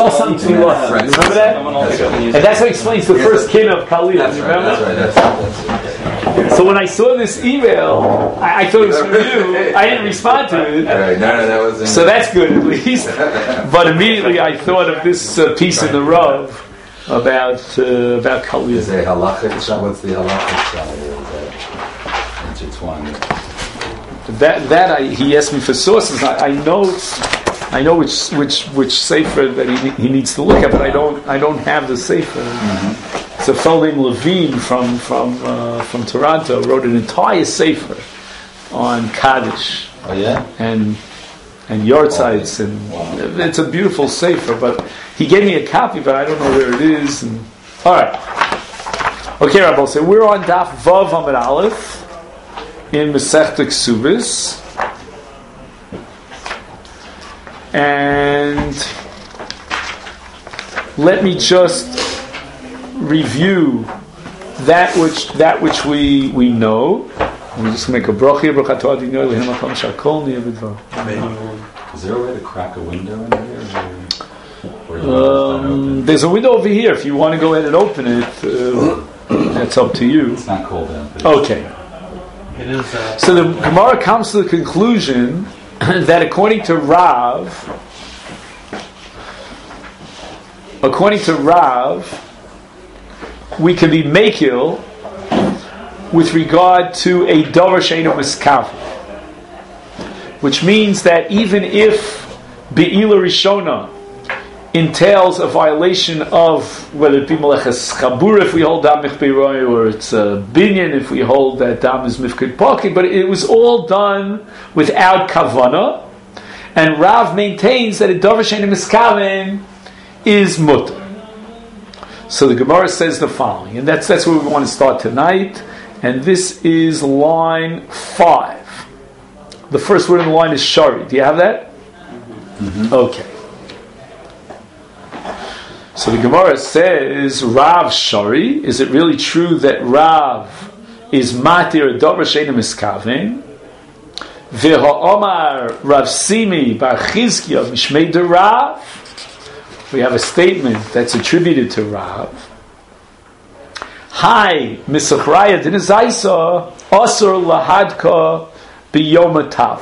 saw something to lost. You remember that? And that's what explains the first kin of Kalil. You remember? That's right. So when I saw this email, I thought it was from you. I didn't respond to it. Right. No, that was. So that's good at least. But immediately I thought of this piece in the Rav about Kalil. Is there halachic? What's the halachic side? Intertwined. He asked me for sources. I know which sefer that he needs to look at, but I don't have the sefer. Mm-hmm. So a fellow named Levine from Toronto wrote an entire sefer on Kaddish. Oh yeah, and Yortzites, and it's a beautiful sefer. But he gave me a copy, but I don't know where it is. All right, okay, Rabbi. So we're on Daf Vav Amud Aleph in Masechta Ksubis, and let me just review that which we know. We're just going to make a bracha. Is there a way to crack a window in here? There's a window over here. If you want to go ahead and open it, that's up to you. It's not cold down. Okay. It is, so the Gemara comes to the conclusion that according to Rav, we can be makil with regard to a davar she'eino miskav, which means that even if be'ila rishona entails a violation of, whether it be meleches chabur if we hold dam michbeiroi, or it's a binyan if we hold that dam is mifkid pocket, but it was all done without kavana, and Rav maintains that a davar she'eino miskaven is mutter. So the Gemara says the following, and that's where we want to start tonight, and this is line 5. The first word in the line is shari. Do you have that? Mm-hmm. Okay. So the Gemara says, Rav shari. Is it really true that Rav is matir davar she'eino miskaven? V'ha'omar Rav Simi bar Chizkiya mishmei de Rav. We have a statement that's attributed to Rav. Hi, Misachraya Dinazaisa Asur Lahadka Biyom Tav.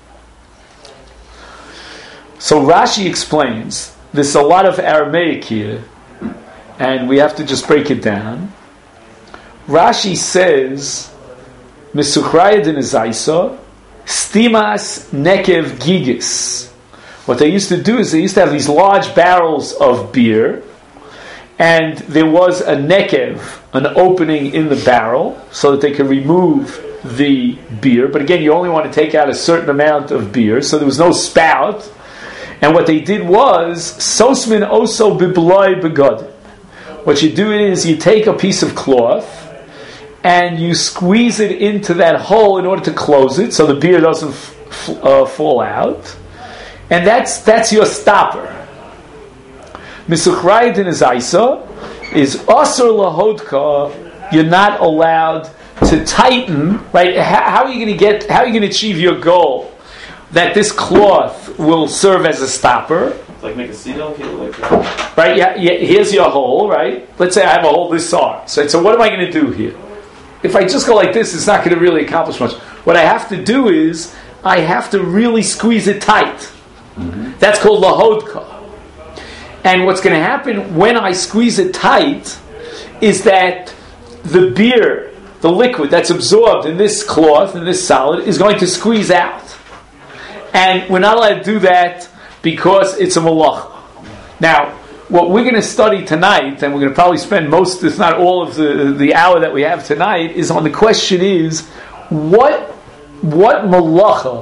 So Rashi explains, there's a lot of Aramaic here, and we have to just break it down. Rashi says, Misachraya Dinazaisa Stimas Nekev Gigis. What they used to do is they used to have these large barrels of beer, and there was a nekev, an opening in the barrel, so that they could remove the beer. But again, you only want to take out a certain amount of beer, so there was no spout. And what they did was, sosmin oso bibloi begod. What you do is you take a piece of cloth, and you squeeze it into that hole in order to close it, so the beer doesn't fall out. And that's your stopper. Misuchrayit in his Isa is asur lahodka. You're not allowed to tighten, right? How are you going to achieve your goal that this cloth will serve as a stopper? like make a seagull heel, like that. Right? Yeah. Here's your hole, right? Let's say I have a hole this size. So what am I going to do here? If I just go like this, it's not going to really accomplish much. What I have to do is I have to really squeeze it tight. Mm-hmm. That's called lahodka. And what's going to happen when I squeeze it tight is that the beer, the liquid that's absorbed in this cloth, in this solid, is going to squeeze out. And we're not allowed to do that because it's a malacha. Now, what we're going to study tonight, and we're going to probably spend most, if not all of the hour that we have tonight, is on the question is, what malacha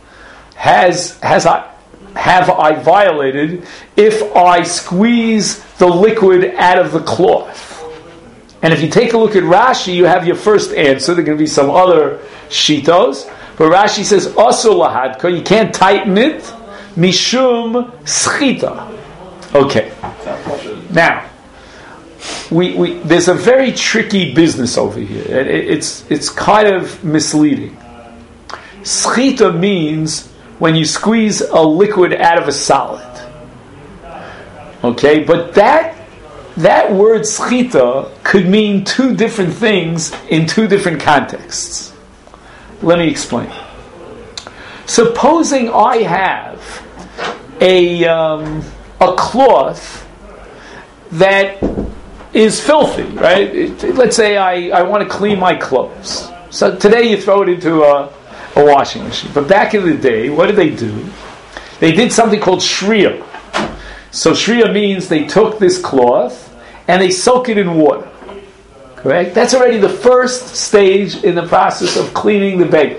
have I violated if I squeeze the liquid out of the cloth? And if you take a look at Rashi, you have your first answer. There are going to be some other shitos. But Rashi says, asur lahadka, you can't tighten it, mishum schita. Okay. Now, we there's a very tricky business over here. It's kind of misleading. Schita means when you squeeze a liquid out of a solid. Okay, but that word schita could mean two different things in two different contexts. Let me explain. Supposing I have a cloth that is filthy, right? Let's say I want to clean my clothes. So today you throw it into a washing machine. But back in the day, what did they do? They did something called shriya. So shriya means they took this cloth and they soak it in water. Correct? That's already the first stage in the process of cleaning the beged.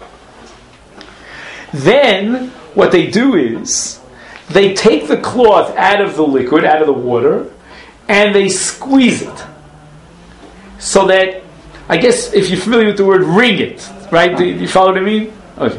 Then what they do is they take the cloth out of the liquid, out of the water, and they squeeze it. So that, I guess if you're familiar with the word wring it, right? Do you follow what I mean? Okay.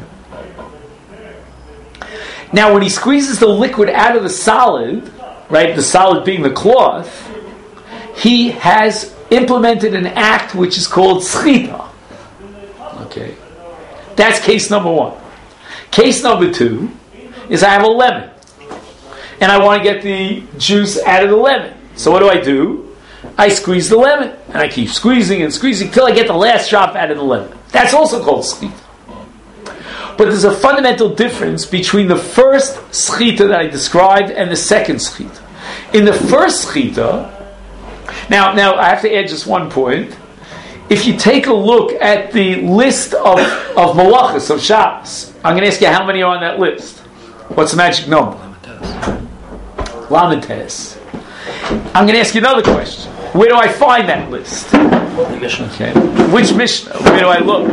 Now when he squeezes the liquid out of the solid, right, the solid being the cloth, he has implemented an act which is called schita. Okay. That's case number one. Case number two is I have a lemon. And I want to get the juice out of the lemon. So what do? I squeeze the lemon. And I keep squeezing and squeezing till I get the last drop out of the lemon. That's also called schita. But there's a fundamental difference between the first schita that I described and the second schita. In the first schita, now I have to add just one point. If you take a look at the list of malachas, of Shabbos, I'm going to ask you how many are on that list. What's the magic number? Lamentes. I'm going to ask you another question. Where do I find that list? The Mishnah. Okay. Which Mishnah? Where do I look?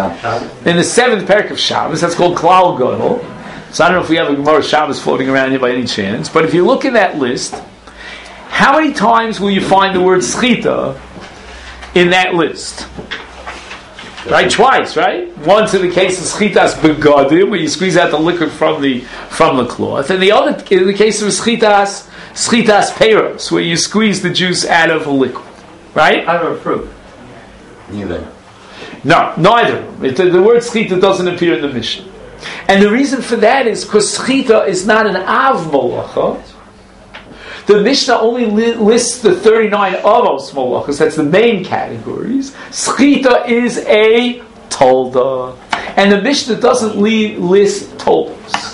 In the 7th parak of Shabbos. That's called Klal Gadol. So I don't know if we have a Gemara Shabbos floating around here by any chance. But if you look in that list, how many times will you find the word schita in that list? Right, twice, right? Once in the case of schitas begadim, where you squeeze out the liquid from the cloth, and the other in the case of schitas peiros, where you squeeze the juice out of a liquid, right? I don't approve. Neither. No, neither. The word schita doesn't appear in the Mishnah, and the reason for that is because schita is not an av malacha. The Mishnah only lists the 39 avos malachas. That's the main categories. Schita is a tolda. And the Mishnah doesn't list toldas.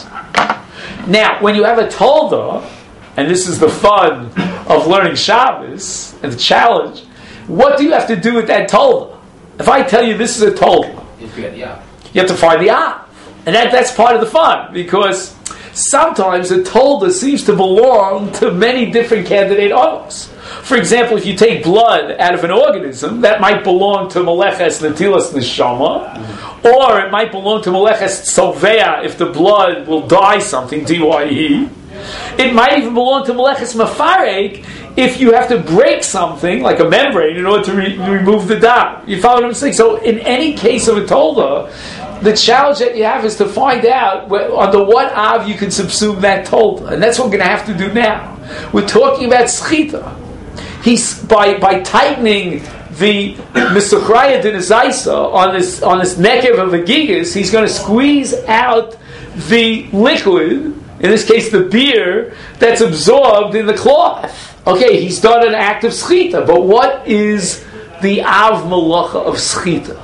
Now, when you have a tolda, and this is the fun of learning Shabbos, and the challenge, what do you have to do with that tolda? If I tell you this is a tolda, You forget the av. you have to find the av. And that's part of the fun, because sometimes a tolda seems to belong to many different candidate avos. For example, if you take blood out of an organism, that might belong to Meleches Netilas Neshama, or it might belong to Meleches Tzovea if the blood will dye something, D-Y-E. It might even belong to Meleches Mefarek if you have to break something, like a membrane, in order to remove the dye. You follow what I'm saying? So in any case of a tolda, the challenge that you have is to find out under what av you can subsume that tolda. And that's what we're going to have to do now. We're talking about schita. He's by tightening the Misukhraya Dinazaisa on this nekev of the gigas, he's going to squeeze out the liquid, in this case the beer, that's absorbed in the cloth. Okay, he's done an act of schita, but what is the av malacha of schita?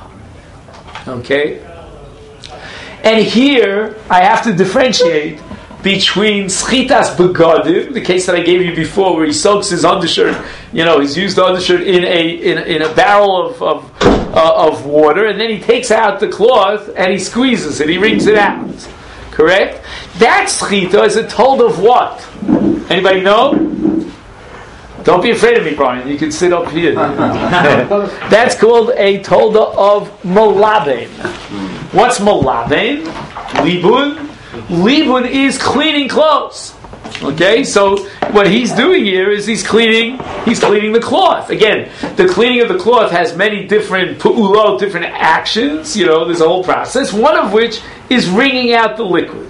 Okay? And here, I have to differentiate between schitas begadim, the case that I gave you before, where he soaks his undershirt. He's used the undershirt in a barrel of water, and then he takes out the cloth and he squeezes it. He wrings it out. Correct? That schita is a tolda of what? Anybody know? Don't be afraid of me, Brian. You can sit up here. That's called a tolda of malaben. What's malaben? Libun. Libun is cleaning clothes. Okay, so what he's doing here is he's cleaning the cloth. Again, the cleaning of the cloth has many different pu'ulot, different actions. There's a whole process. One of which is wringing out the liquid.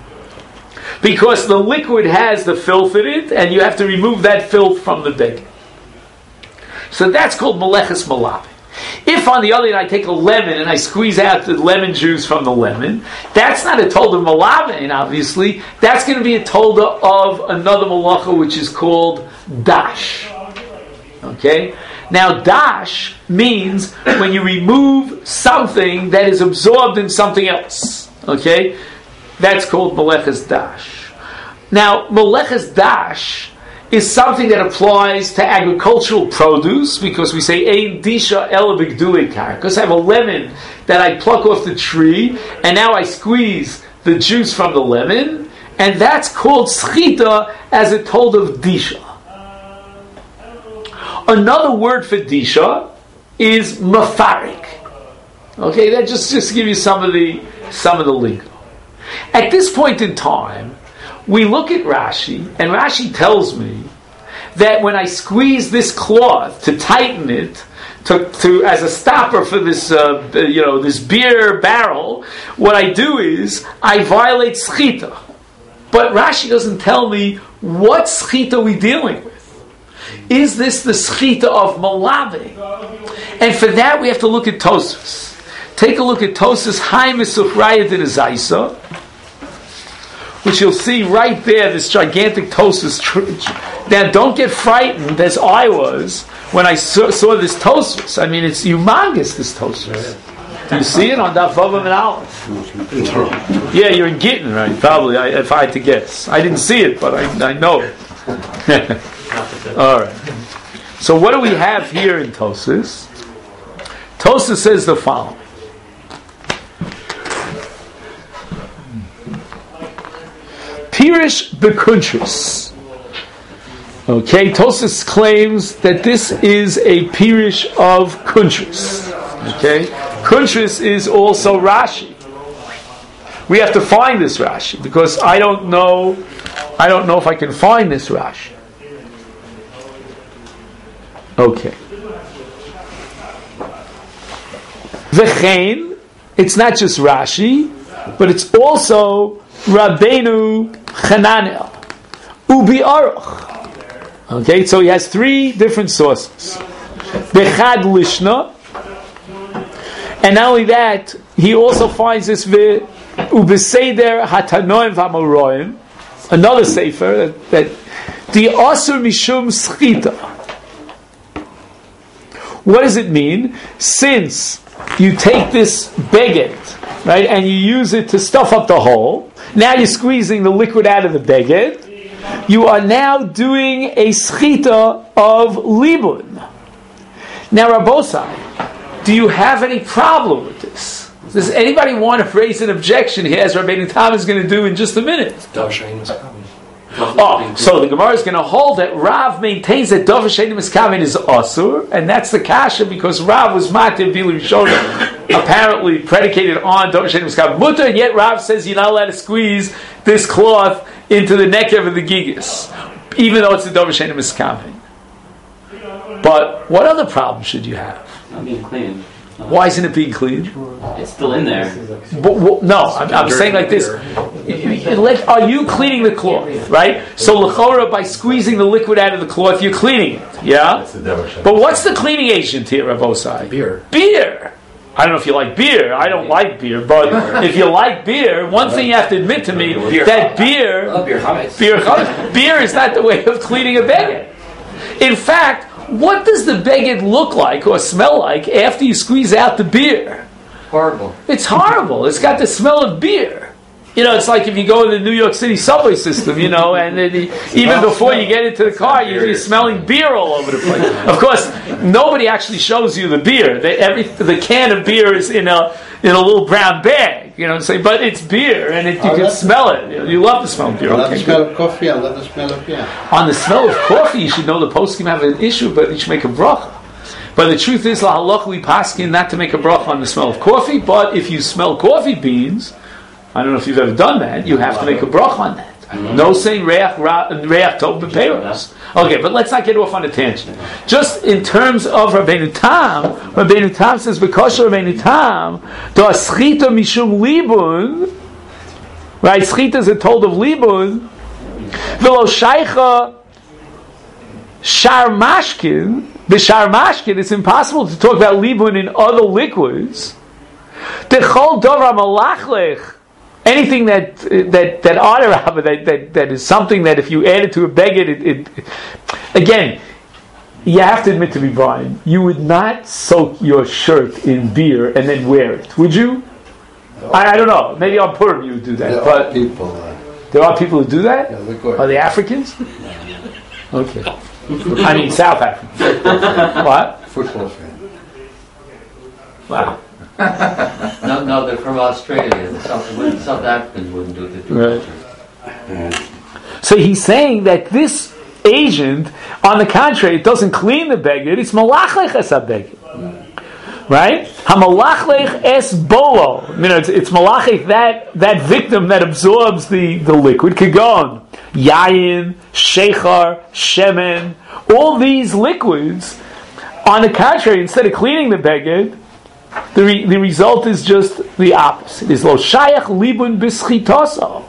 Because the liquid has the filth in it, and you have to remove that filth from the beged. So that's called meleches malaben. If, on the other hand, I take a lemon and I squeeze out the lemon juice from the lemon, that's not a tolda malavein, obviously. That's going to be a tolda of another malacha, which is called dash. Okay? Now, dash means when you remove something that is absorbed in something else. Okay? That's called meleches dash. Now, meleches dash is something that applies to agricultural produce, because we say ein disha ela b'gdulei karkas. I have a lemon that I pluck off the tree, and now I squeeze the juice from the lemon, and that's called schita, as it told of disha. Another word for disha is mafarik. Okay, that just to give you some of the lingo. At this point in time, we look at Rashi, and Rashi tells me that when I squeeze this cloth to tighten it, to as a stopper for this this beer barrel, what I do is I violate schita. But Rashi doesn't tell me what schita we're dealing with. Is this the schita of malave? And for that we have to look at Tosfos. Take a look at Tosfos Hai Mesuchraya Din Zaisa, which you'll see right there, this gigantic Tosfos. Now, don't get frightened, as I was when I saw this Tosfos. I mean, it's humongous, this Tosfos. Do you see it on Daf Vav and Aleph? Yeah, you're in Gittin, right? Probably, if I had to guess. I didn't see it, but I know it. All right. So, what do we have here in Tosfos? Tosfos says the following. Pirish bekuntris. Okay, Tosfos claims that this is a pirish of kuntris. Okay, kuntris is also Rashi. We have to find this Rashi because I don't know if I can find this Rashi. Okay. V'chein, it's not just Rashi, but it's also Rabbeinu Chananel, Ubi Aruch. Okay, so he has three different sources. Bechad Lishna, and not only that, he also finds this Ubeseder Hatanoim V'Amoroim, another sefer that the Asur Mishum Schita. What does it mean? Since you take this beged, right, and you use it to stuff up the hole, now you're squeezing the liquid out of the beged, you are now doing a schita of libun. Now, Rabbosai, do you have any problem with this? Does anybody want to raise an objection here, as Rabbeinu Tam is going to do in just a minute? Oh, so the Gemara is going to hold that Rav maintains that Dov Shein Miskaven is Asur, and that's the kasha because Rav was Matir Bilu Rishona, apparently predicated on Dov Shein Miskaven Mutter, and yet Rav says you're not allowed to squeeze this cloth into the nekev of the gigas, even though it's a Dov Shein Miskaven. But what other problem should you have? Not being clean. Why isn't it being cleaned? It's still in there. No, I'm saying like this. Are you cleaning the cloth? Right? So l'chora, by squeezing the liquid out of the cloth, you're cleaning it. Yeah? But what's the cleaning agent here, Rabbosai? Beer. I don't know if you like beer. I don't like beer. But if you like beer, one thing you have to admit to me, that beer is not the way of cleaning a beged. In fact, what does the beged look like or smell like after you squeeze out the beer? Horrible. It's horrible. It's got the smell of beer. You know, it's like if you go in the New York City subway system, you know, and then even before you get into the car, you're smelling beer all over the place. Of course, nobody actually shows you the beer. The can of beer is in a little brown bag, you know, but it's beer, and you can smell it. You love the smell of beer. I love the smell of coffee, I love the smell of beer. On the smell of coffee, you should know the poskim have an issue, but you should make a bracha. But the truth is, lahalacha we paskin not to make a bracha on the smell of coffee, but if you smell coffee beans, I don't know if you've ever done that, you have to make a bracha on that. No saying reach tov b'peiros. Okay, but let's not get off on a tangent. Just in terms of Rabbeinu Tam says, because Rabbeinu Tam, the schita mishum libun, right? Schita is a told of libun, v'lo shaycha shar mashkin, B'shar mashkin, it's impossible to talk about libun in other liquids. Techol dovar malachlech, anything that is something that if you add it to a beged, it again, you have to admit to me, Brian, you would not soak your shirt in beer and then wear it, would you? No. I don't know. Maybe on Purim you would do that. But there are people who do that? Yeah, are they Africans? Okay. I mean South Africans. What? Football fan. Wow. No, they're from Australia. The South Africans wouldn't do it. Right. So he's saying that this agent, on the contrary, it doesn't clean the beged, it's malachlech es ha-beged. Right? Ha-malachlech es bolo. It's malachlech, that victim that absorbs the liquid. Kagon, yayin, shechar, shemen, all these liquids, on the contrary, instead of cleaning the beged, the result is just the opposite. Is lo shayach libun b'schitoso.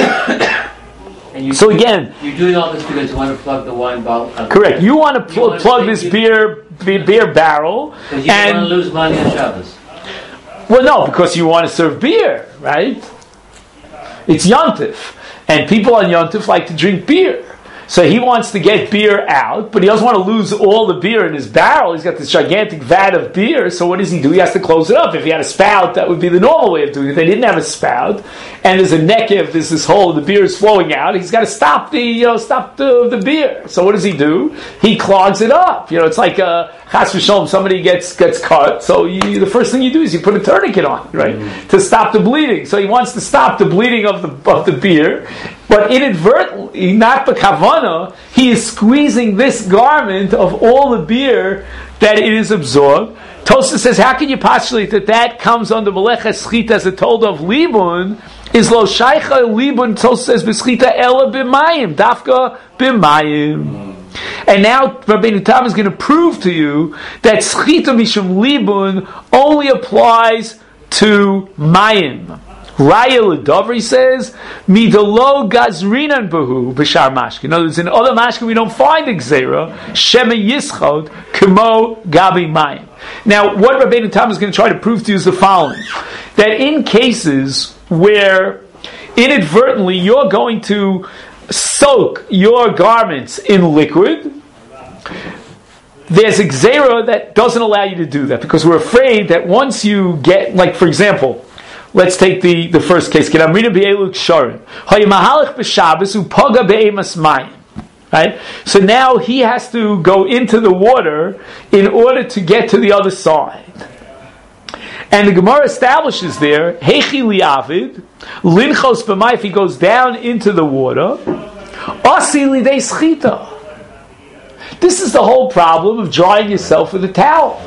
So again, you're doing all this because you want to plug the wine bottle. Correct. You want to plug this beer barrel, because you don't want to lose money on Shabbos. Well, no, because you want to serve beer, right? It's Yontif, and people on Yontif like to drink beer. So he wants to get beer out, but he doesn't want to lose all the beer in his barrel. He's got this gigantic vat of beer, so what does he do? He has to close it up. If he had a spout, that would be the normal way of doing it. They didn't have a spout, and there's a nekev, there's this hole, the beer is flowing out. He's got to stop the beer. So what does he do? He clogs it up. It's like chas v'sholom, somebody gets cut, so the first thing you do is you put a tourniquet on, right, to stop the bleeding. So he wants to stop the bleeding of the beer, but inadvertently, not b'kavana, he is squeezing this garment of all the beer that it is absorbed. Tosfos says, how can you postulate that comes under meleches schita as it told of libun? Is lo shaycha libun, Tosfos says, b'schita ela b'mayim, dafka b'mayim. And now Rabbeinu Tam is going to prove to you that schita mishum libun only applies to mayim. Raya L'Dovri says, Midolo Gazrinan Behu B'Shar Mashkin. In other words, in other mashkin we don't find Gzera, Shema Yischod, Kemo Gabi Mayim. Now, what Rabbeinu Tam is going to try to prove to you is the following: that in cases where inadvertently you're going to soak your garments in liquid, there's a Gzera that doesn't allow you to do that, because we're afraid that once you get, like for example, let's take the first case. Right? So now he has to go into the water in order to get to the other side. And the Gemara establishes there, Hechi liavid, linchos b'mai, if he goes down into the water, osi lidei schita. This is the whole problem of drying yourself with a towel.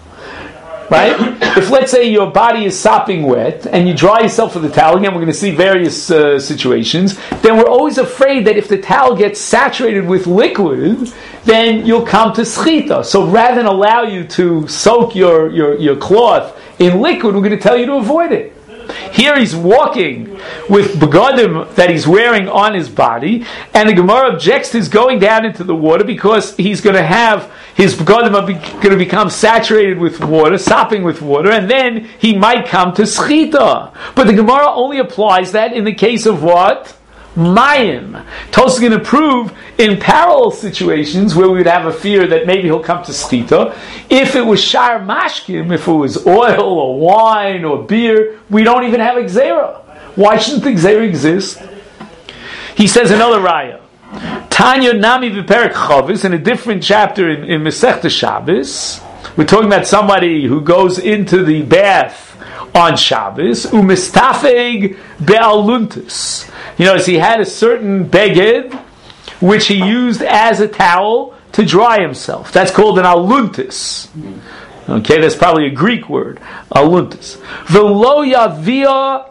Right? If, let's say, your body is sopping wet and you dry yourself with a towel, again, we're going to see various situations, then we're always afraid that if the towel gets saturated with liquid, then you'll come to schita. So rather than allow you to soak your cloth in liquid, we're going to tell you to avoid it. Here he's walking with begadim that he's wearing on his body, and the Gemara objects to his going down into the water because he's going to have his begadim are going to become saturated with water, sopping with water, and then he might come to schita. But the Gemara only applies that in the case of what? Mayim. Tosfos is going to prove in parallel situations where we would have a fear that maybe he'll come to schita. If it was shar mashkim, if it was oil or wine or beer, we don't even have Gzera. Why shouldn't the Gzera exist? He says another raya. Tanya Nami V'Perek Chavis, in a different chapter in Masechta Shabbos, we're talking about somebody who goes into the bath on Shabbos, umistafeg be'aluntis. He had a certain beged which he used as a towel to dry himself. That's called an aluntis. Okay, that's probably a Greek word, aluntis. V'lo yavia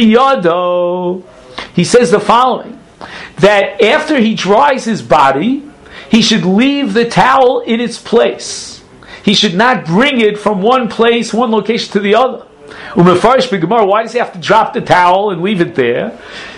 biyado. He says the following: that after he dries his body, he should leave the towel in its place. He should not bring it from one place, one location to the other. Umefarish b'Gemara, why does he have to drop the towel and leave it there?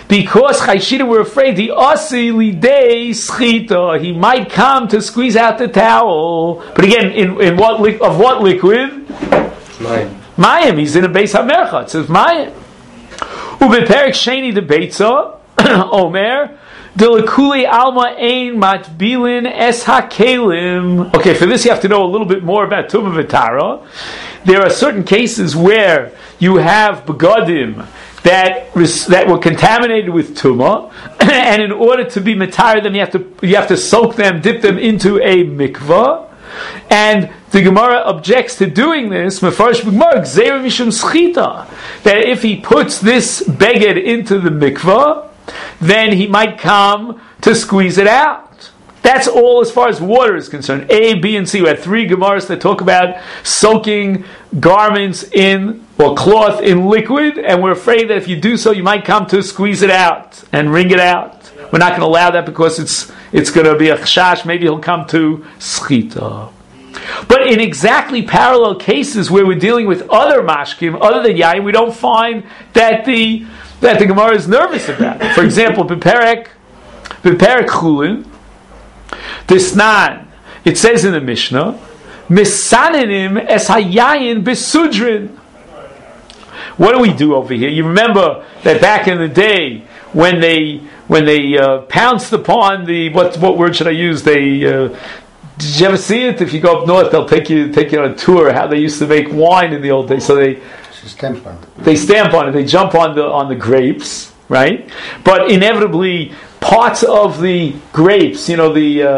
because Chayshita were afraid the Asi Lidei Schita, he might come to squeeze out the towel. But again, in what liquid? Mayim. He's in a Beis HaMercha. It says Mayim. Ubeperek Sheni the Beitza Omer Delakuli Alma Ein Matbilin Es Hakelim. Okay, for this you have to know a little bit more about Tumah V'Tara. There are certain cases where you have begadim that were contaminated with tumah, and in order to be matar them, you have to soak them, dip them into a mikvah. And the Gemara objects to doing this. Mefarish Gemara gzeira mishum schita, that if he puts this beged into the mikvah, then he might come to squeeze it out. That's all as far as water is concerned. A, B, and C. We had 3 Gemaras that talk about soaking garments in, or cloth in liquid, and we're afraid that if you do so, you might come to squeeze it out and wring it out. We're not going to allow that because it's going to be a chashash. Maybe he'll come to schita. But in exactly parallel cases where we're dealing with other mashkim, other than yayin, we don't find that the Gemara is nervous about it. For example, Beperek Chulin, Disnan, it says in the Mishnah, Misaninim es hayayin besudrin. What do we do over here? You remember that back in the day when they pounced upon the what word should I use? Did you ever see it? If you go up north, they'll take you on a tour how they used to make wine in the old days. So they stamp on it. They jump on the grapes, right? But inevitably, parts of the grapes, the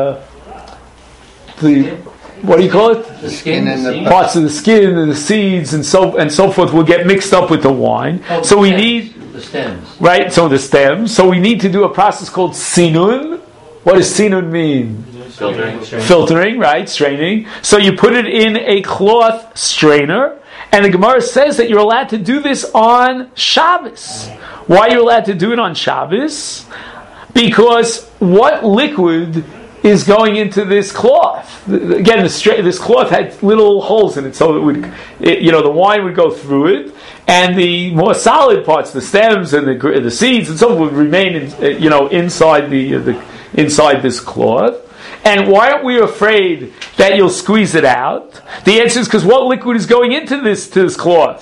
what do you call it? The skin and the parts of the skin and the seeds and so forth will get mixed up with the wine. So we need the stems, right? So the stems. So we need to do a process called sinun. What does sinun mean? Filtering, right? Straining. So you put it in a cloth strainer, and the Gemara says that you're allowed to do this on Shabbos. Why are you allowed to do it on Shabbos? Because what liquid is going into this cloth? Again, this cloth had little holes in it, so the wine would go through it, and the more solid parts, the stems and the seeds and so on, would remain inside inside this cloth. And why aren't we afraid that you'll squeeze it out? The answer is because what liquid is going into this cloth?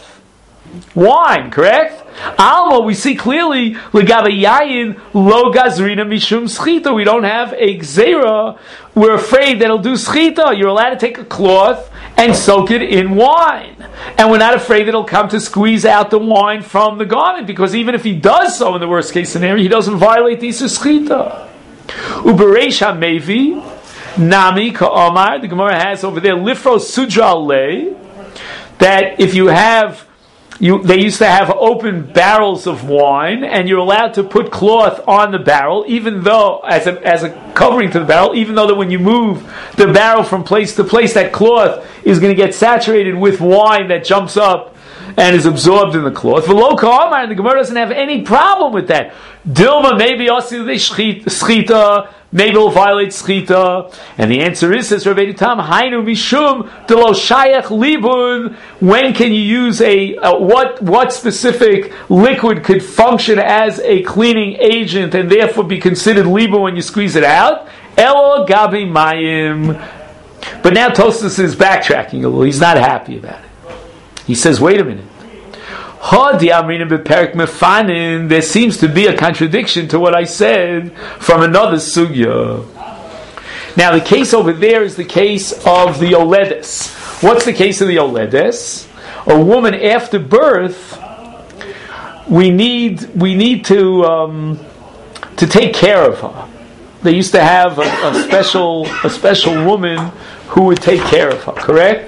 Wine, correct? Alma, we see clearly, Legava Yayin, Lo Gazrina Mishum Schita. We don't have a Gzeira. We're afraid that it'll do Schita. You're allowed to take a cloth and soak it in wine. And we're not afraid that it'll come to squeeze out the wine from the garment, because even if he does so in the worst case scenario, he doesn't violate the Isur Schita. Ubereish HaMevi, Nami Ka'omar, the Gemara has over there, Lifro Sudra Le, that if you have they used to have open barrels of wine, and you're allowed to put cloth on the barrel, even though as a covering to the barrel, even though that when you move the barrel from place to place, that cloth is going to get saturated with wine that jumps up and is absorbed in the cloth. V'lo ka'amar, and the Gemara doesn't have any problem with that. Dilma, maybe also the schita, maybe it'll violate schita. And the answer is, says Rabbi Tam, Hainu mishum delo shayach libun. When can you use what specific liquid could function as a cleaning agent and therefore be considered libun when you squeeze it out? Elo gabi mayim. But now Tosfos is backtracking a little. He's not happy about it. He says, wait a minute. There seems to be a contradiction to what I said from another sugya. Now the case over there is the case of the Yoledes. What's the case of the Yoledes? A woman after birth, we need to take care of her. They used to have a special woman who would take care of her, correct?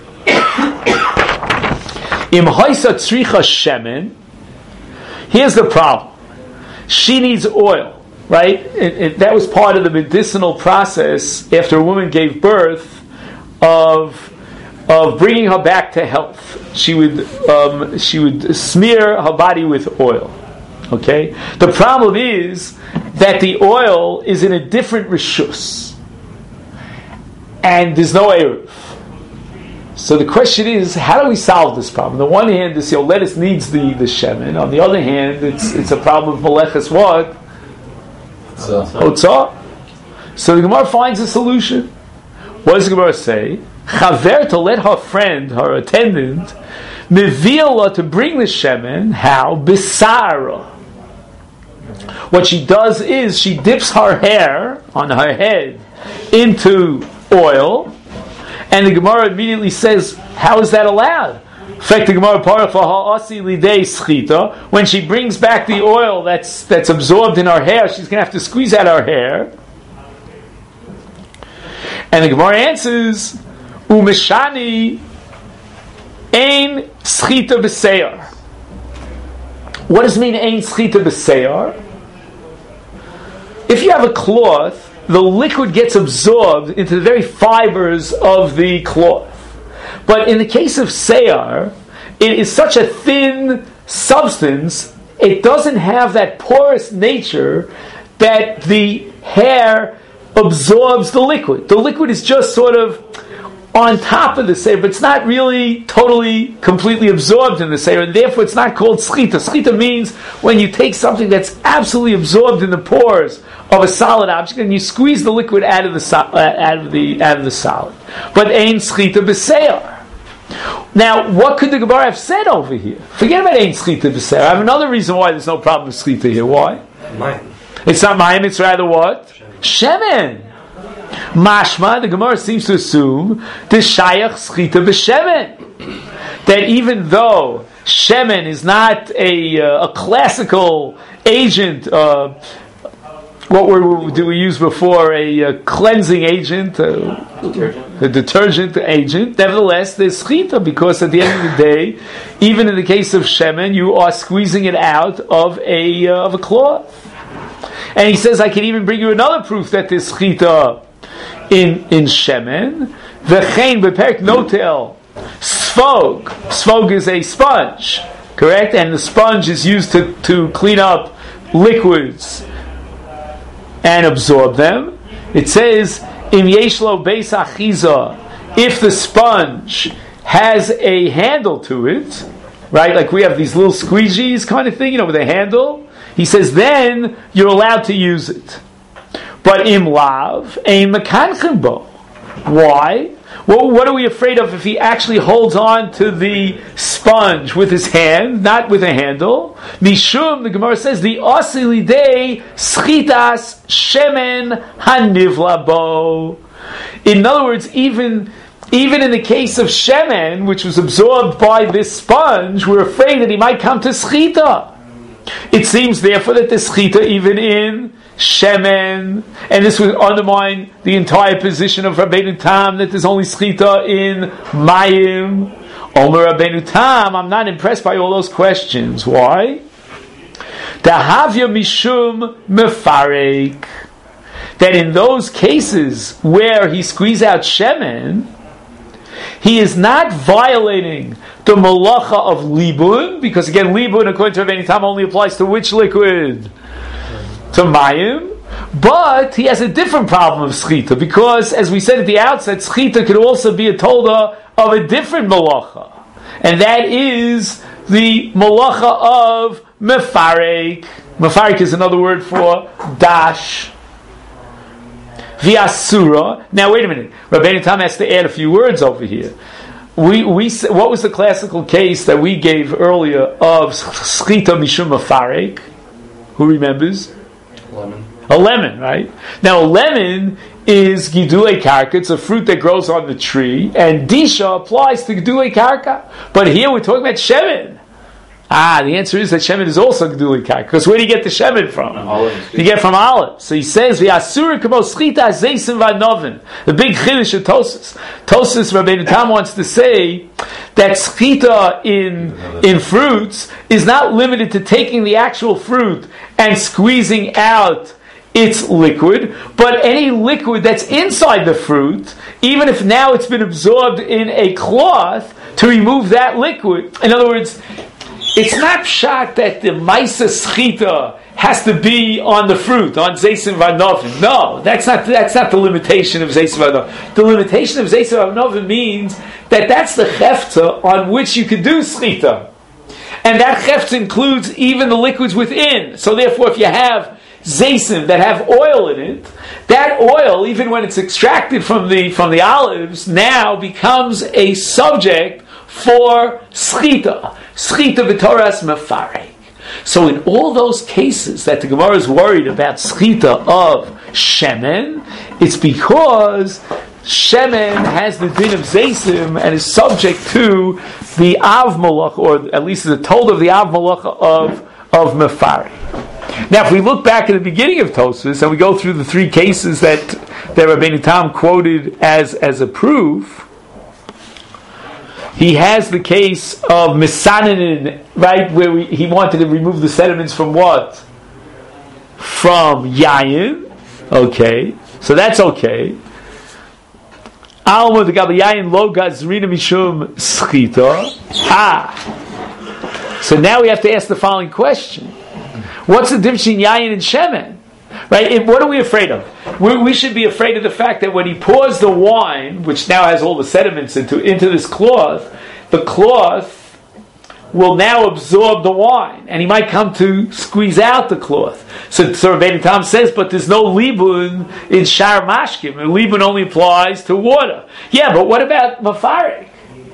Im haisa tzricha shemen. Here's the problem. She needs oil, right? That was part of the medicinal process after a woman gave birth of bringing her back to health. She would smear her body with oil. Okay. The problem is that the oil is in a different rishus, and there's no eruv. So the question is, how do we solve this problem? On the one hand, this Yoletis needs the shemen. On the other hand, it's a problem of Meleches what? Otzah. So the Gemara finds a solution. What does the Gemara say? Chaver, to let her friend, her attendant, Mevila, to bring the shemen. How? Bisara. What she does is she dips her hair on her head into oil, and the Gemara immediately says, how is that allowed? In fact, the Gemara when she brings back the oil that's absorbed in her hair, she's going to have to squeeze out her hair. And the Gemara answers, Umeshani ein schita b'seyar. What does it mean, ein schita b'seyar? If you have a cloth, the liquid gets absorbed into the very fibers of the cloth. But in the case of seyar, it is such a thin substance, it doesn't have that porous nature that the hair absorbs the liquid. The liquid is just sort of on top of the seyar, but it's not really totally, completely absorbed in the seyar, and therefore it's not called schita. Schita means when you take something that's absolutely absorbed in the pores of a solid object and you squeeze the liquid out of the solid. But ein schita b'seyar. Now, what could the Gemara have said over here? Forget about ein schita b'seyar. I have another reason why there's no problem with schita here. Why? Mayim. It's not mayim, it's rather what? Shemen. Mashma, the Gemara seems to assume the shayach schita b'shemen. That even though shemen is not a classical agent, what word do we use before? A cleansing agent, a detergent agent. Nevertheless, there's schita, because at the end of the day, even in the case of shemen, you are squeezing it out of a cloth. And he says, I can even bring you another proof that there's schita in shemen. V'chein beperk notel sfog. Sfog is a sponge, correct? And the sponge is used to clean up liquids and absorb them. It says, Im yeshlo beis achiza, if the sponge has a handle to it, right? Like we have these little squeegees kind of thing, with a handle. He says, then you're allowed to use it. But im lav, ein mekanchem bo. Why? Well, what are we afraid of if he actually holds on to the sponge with his hand, not with a handle? Mishum, the Gemara says, the osilidei schitas shemen hanivla bo. In other words, even in the case of shemen, which was absorbed by this sponge, we're afraid that he might come to schita. It seems, therefore, that there's schita even in shemen, and this would undermine the entire position of Rabbeinu Tam that there's only schita in mayim. Omer Rabbeinu Tam, I'm not impressed by all those questions. Why? Dahavya mishum mefarek. That in those cases where he squeezes out shemen, he is not violating the malacha of libun, because again, libun, according to Rabbeinu Tam, only applies to which liquid? To mayim. But he has a different problem of schita, because, as we said at the outset, schita could also be a tolda of a different malacha, and that is the malacha of mefarek. Mefarek is another word for dash. V'asura. Now, wait a minute. Rabbeinu Tam has to add a few words over here. What was the classical case that we gave earlier of schita mishum mefarek? Who remembers? Lemon. A lemon, right? Now, a lemon is gidulei karka. It's a fruit that grows on the tree, and disha applies to gidulei karka. But here we're talking about shemen. The answer is that shemen is also gidulei karka. Because where do you get the shemen from? You get from olives. So he says, "V'asura kamo schita zeisim v'anovin." The big chiddush of Tosas. Tosas, Rabbeinu Tam wants to say that schita in fruits is not limited to taking the actual fruit and squeezing out its liquid, but any liquid that's inside the fruit, even if now it's been absorbed in a cloth, to remove that liquid. In other words, it's not pshat that the maisa schita has to be on the fruit, on Zeisim Vanovim. No, that's not the limitation of Zeisim Vanovim. The limitation of Zeisim Vanovim means that that's the Hefta on which you could do Schita. And that Hefta includes even the liquids within. So therefore, if you have Zeisim that have oil in it, that oil, even when it's extracted from the olives, now becomes a subject for Schita. Schita v'toras mefarek. So in all those cases that the Gemara is worried about schita of shemen, it's because shemen has the din of zeisim and is subject to the av malach, or at least the told of the av malach of mefarek. Now, if we look back at the beginning of Tosfos and we go through the three cases that Rabbeinu Tam quoted as a proof, he has the case of Misanin, right, where he wanted to remove the sediments from what? From Yayin. Okay, so that's okay. Alma the Gabayayin lo gazrina mishum schita. So now we have to ask the following question: what's the difference between Yayin and Shemen? Right? What are we afraid of? We should be afraid of the fact that when he pours the wine, which now has all the sediments into this cloth, the cloth will now absorb the wine, and he might come to squeeze out the cloth. So Rabbeinu Tam says, but there's no libun in shar mashkim. And libun only applies to water. Yeah, but what about mafarek?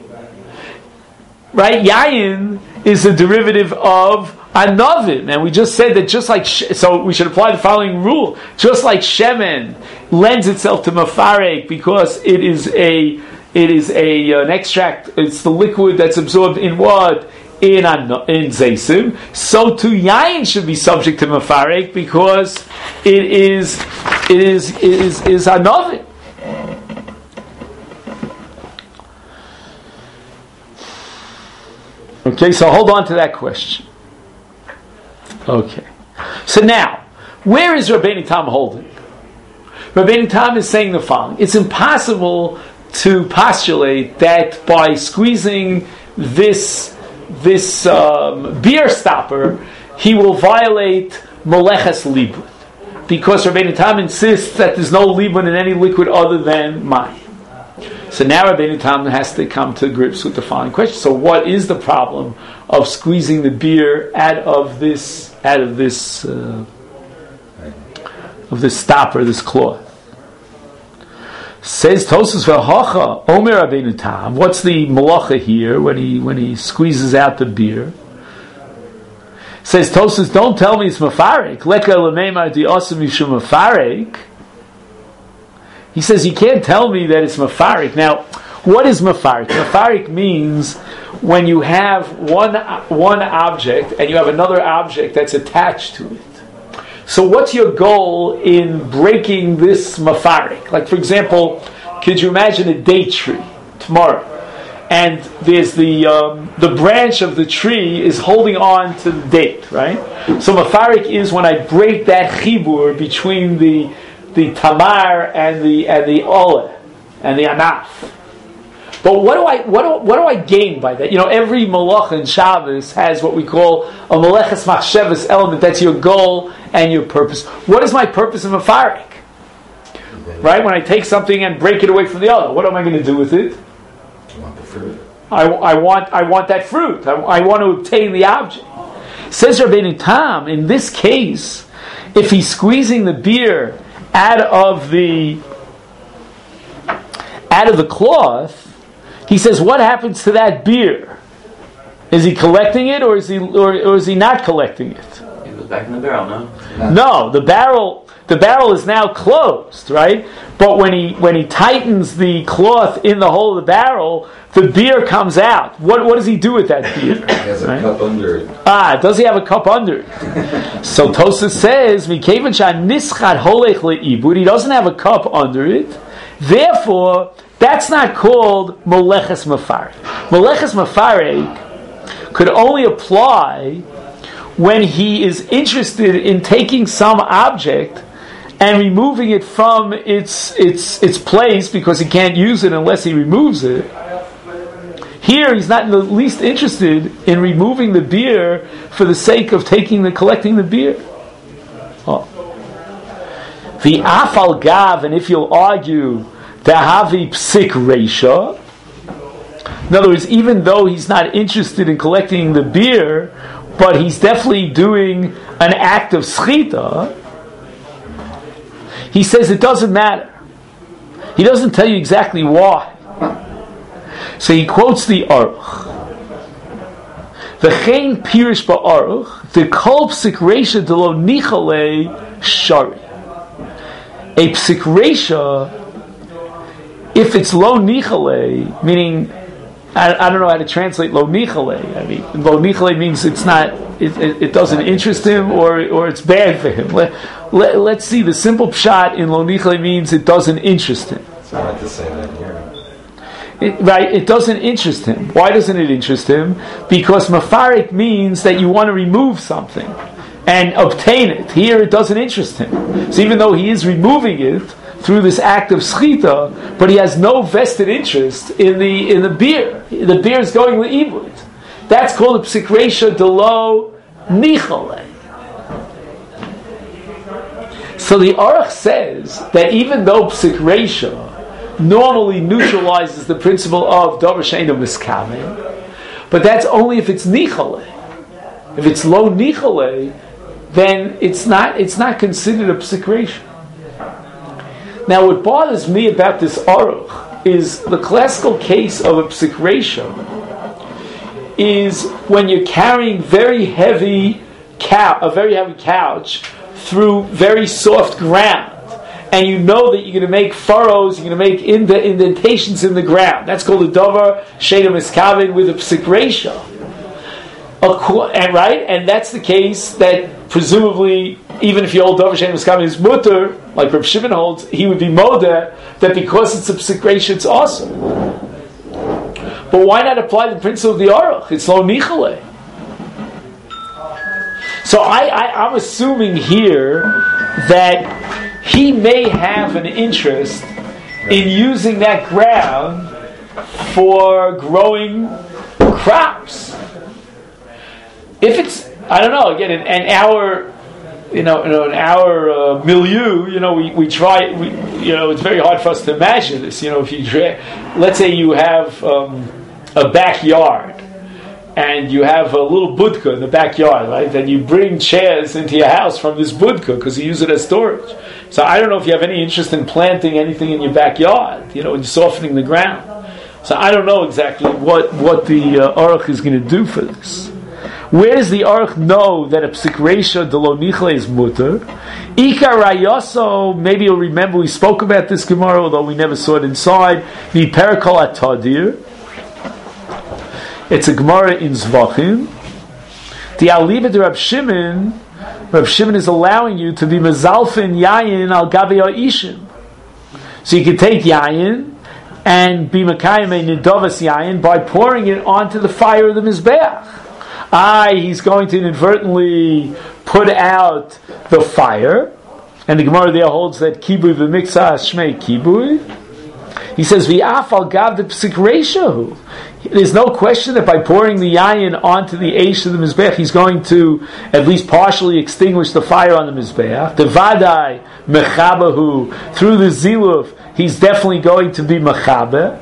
Right? Yayin is a derivative of Anovim, and we just said that just like so we should apply the following rule: just like shemen lends itself to mafarek because it is an extract, it's the liquid that's absorbed in what? In zeisim. So too yayin should be subject to mafarek because it is Anovim. Okay, so hold on to that question. Okay. So now, where is Rabbeinu Tam holding? Rabbeinu Tam is saying the following: it's impossible to postulate that by squeezing this beer stopper, he will violate Moleches Libun, because Rabbeinu Tam insists that there's no Libun in any liquid other than mayim. So now Rabbeinu Tam has to come to grips with the following question: so what is the problem of squeezing the beer out of this stopper, this cloth? Says Tosfos v'hacha Omer Rabbeinu Tam. What's the malacha here when he squeezes out the beer? Says Tosfos, don't tell me it's mafarek. Leka lemeimar di asim mishum mafarek. He says you can't tell me that it's mafarek. Now, what is mafarek? Mafarek means when you have one object and you have another object that's attached to it. So what's your goal in breaking this mafarek? Like, for example, could you imagine a date tree tomorrow? And there's the branch of the tree is holding on to the date, right? So mafarek is when I break that chibur between the tamar and the olah and the anaf. But what do I gain by that? You know, every malach in Shabbos has what we call a maleches machshavas element. That's your goal and your purpose. What is my purpose in mafarek? Right? When I take something and break it away from the other, what am I going to do with it? You want the fruit. I want that fruit. I want to obtain the object. Says Rabbeinu Tam, in this case, if he's squeezing the beer out of the cloth, he says, what happens to that beer? Is he collecting it, or is he not collecting it? It goes back in the barrel, no? No, the barrel is now closed, right? But when he tightens the cloth in the hole of the barrel, the beer comes out. What does he do with that beer? He has a cup under it. Does he have a cup under it? So Tosfos says, "Mikevan shanischad holech leibud." He doesn't have a cup under it. Therefore, that's not called moleches mafarek. Moleches mafarek could only apply when he is interested in taking some object and removing it from its place because he can't use it unless he removes it. Here, he's not in the least interested in removing the beer for the sake of collecting the beer. The afal gav, and if you'll argue the havi psik reisha, in other words, even though he's not interested in collecting the beer, but he's definitely doing an act of schita, he says it doesn't matter. He doesn't tell you exactly why. So he quotes the Aruch. V'chein pirish ba'aruch, the kol psik reisha de lo nichale shari. A psik reisha, if it's lo nichale, meaning, I don't know how to translate lo nichale. I mean, lo nichale means it's not, it doesn't interest him, or it's bad for him. Let's see, the simple pshat in lo nichale means it doesn't interest him. So I like to say that here. It doesn't interest him. Why doesn't it interest him? Because mafarik means that you want to remove something and obtain it. Here it doesn't interest him. So even though he is removing it through this act of schita, but he has no vested interest in the beer. The beer is going le'ibud. That's called a psik reisha de lo nichale. So the Aruch says that even though psik reisha normally neutralizes the principle of davar she'eino miskaven, but that's only if it's nichale. If it's lo nichale, then it's not considered a psik reisha. Now, what bothers me about this Aruch is the classical case of a psik reisha is when you're carrying a very heavy couch through very soft ground, and you know that you're going to make furrows, you're going to make indentations in the ground. That's called a davar she'eino miskaven with a psik reisha. And that's the case that presumably, even if your old davar she'eino miskaven is mutter, like Reb Shimon holds, he would be modeh that because it's a psik reisha, it's awesome. But why not apply the principle of the Aruch? It's lo nichale. So I'm assuming here that he may have an interest in using that ground for growing crops. If it's, I don't know, again, in our, in our milieu, we try, it's very hard for us to imagine this. If you, let's say you have a backyard, and you have a little budka in the backyard, right? Then you bring chairs into your house from this budka because you use it as storage. So I don't know if you have any interest in planting anything in your backyard, and softening the ground. So I don't know exactly what the Aruch is going to do for this. Where does the Aruch know that a psik reisha de lo nichale is mutter? Ikar rayaso, maybe you'll remember we spoke about this Gemara, although we never saw it inside. Mi perakol atadir. It's a Gemara in Zvachim. The Aliba de Reb Shimon is allowing you to be mezalfin yayin al gabi ha'ishim. So you can take yayin and be mekayim a nidovas yayin by pouring it onto the fire of the mizbeach. He's going to inadvertently put out the fire, and the Gemara there holds that kibui v'miksa shmei kibui. He says v'af al gav de psik reisha. There's no question that by pouring the yayin onto the eish of the mizbeach, he's going to at least partially extinguish the fire on the mizbeach. The vadai mechabahu, through the ziluf, he's definitely going to be mechabe.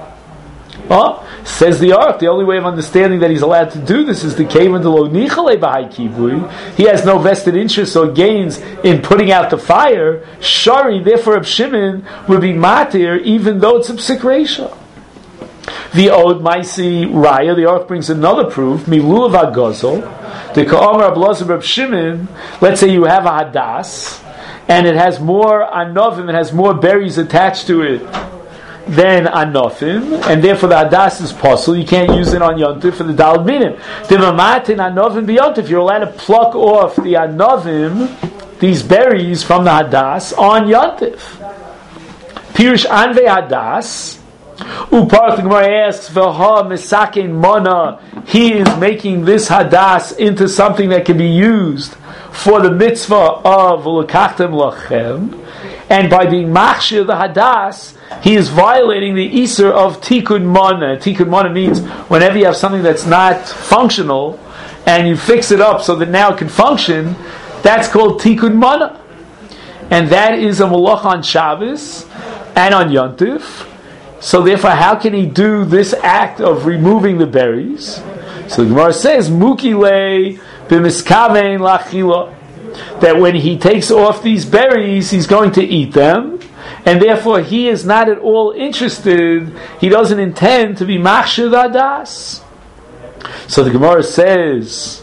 Says the Aruch, the only way of understanding that he's allowed to do this is the kevan de lo nichale b'hai kibui. He has no vested interest or gains in putting out the fire. Shari, therefore, Reb Shimon would be matir, even though it's a psik reisha. The Od Maisi Raya, the Aruch brings another proof, Milulav HaGozol, the Ka'amar Abloz Reb Shimon, let's say you have a Hadas, and it has more Anovim, it has more berries attached to it than Anofim, and therefore the Hadas is possible, you can't use it on Yontif for the Dalad Minim. The Mamatin Anovim B'Yontif, you're allowed to pluck off the Anovim, these berries from the Hadas, on Yontif. Pirish Anve Hadas, Uparach, the Gemara asks, V'ha misakin mana, he is making this hadas into something that can be used for the mitzvah of l'kachtem lachem, and by being machshir the hadas, he is violating the iser of tikkun mana. Tikkun mana means whenever you have something that's not functional, and you fix it up so that now it can function, that's called tikkun mana. and that is a malach on Shabbos and on Yontif. So therefore, how can he do this act of removing the berries? So the Gemara says, Mukile b'miskavein lachila, that when he takes off these berries, he's going to eat them, and therefore he is not at all interested, he doesn't intend to be machshir adas. So the Gemara says,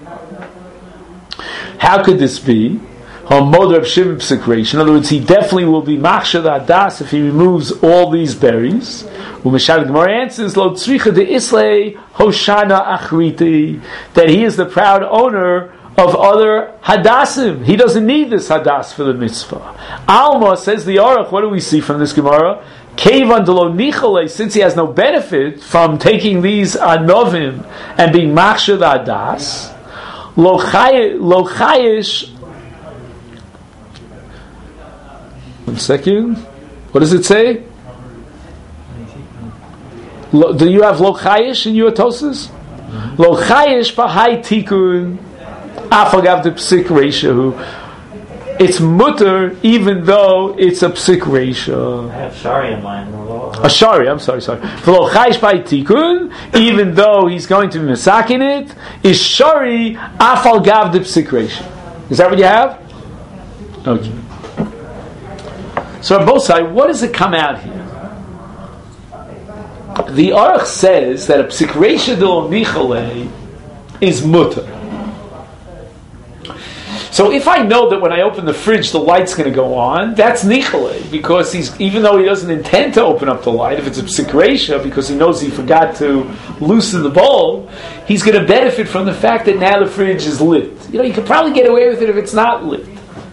how could this be? In other words, he definitely will be machshir adas if he removes all these berries. The Gemara answers, Lo tzricha de islay hoshana achriti, that he is the proud owner of other hadassim. He doesn't need this hadas for the mitzvah. Alma, says the Aruch, what do we see from this Gemara? Kevan de lo nichale, since he has no benefit from taking these anovim and being machshir hadas, lo chayish. One second. What does it say? Do you have lo chayish in your Tosas? Lo chayish b'hai tikun afagav de psik reisha. It's mutter even though it's a psik reisha. I have shari in mind. Shari, I'm sorry. Lo chayish b'hai tikun, even though he's going to be misakin it, is shari afagav de psik reisha. Is that what you have? Okay. So on both sides, what does it come out here? The Aruch says that a psik reisha de lo nichale is mutter. So if I know that when I open the fridge the light's going to go on, that's nichale, because even though he doesn't intend to open up the light, if it's a psik reisha, because he knows he forgot to loosen the bulb, he's going to benefit from the fact that now the fridge is lit. You could probably get away with it if it's not lit.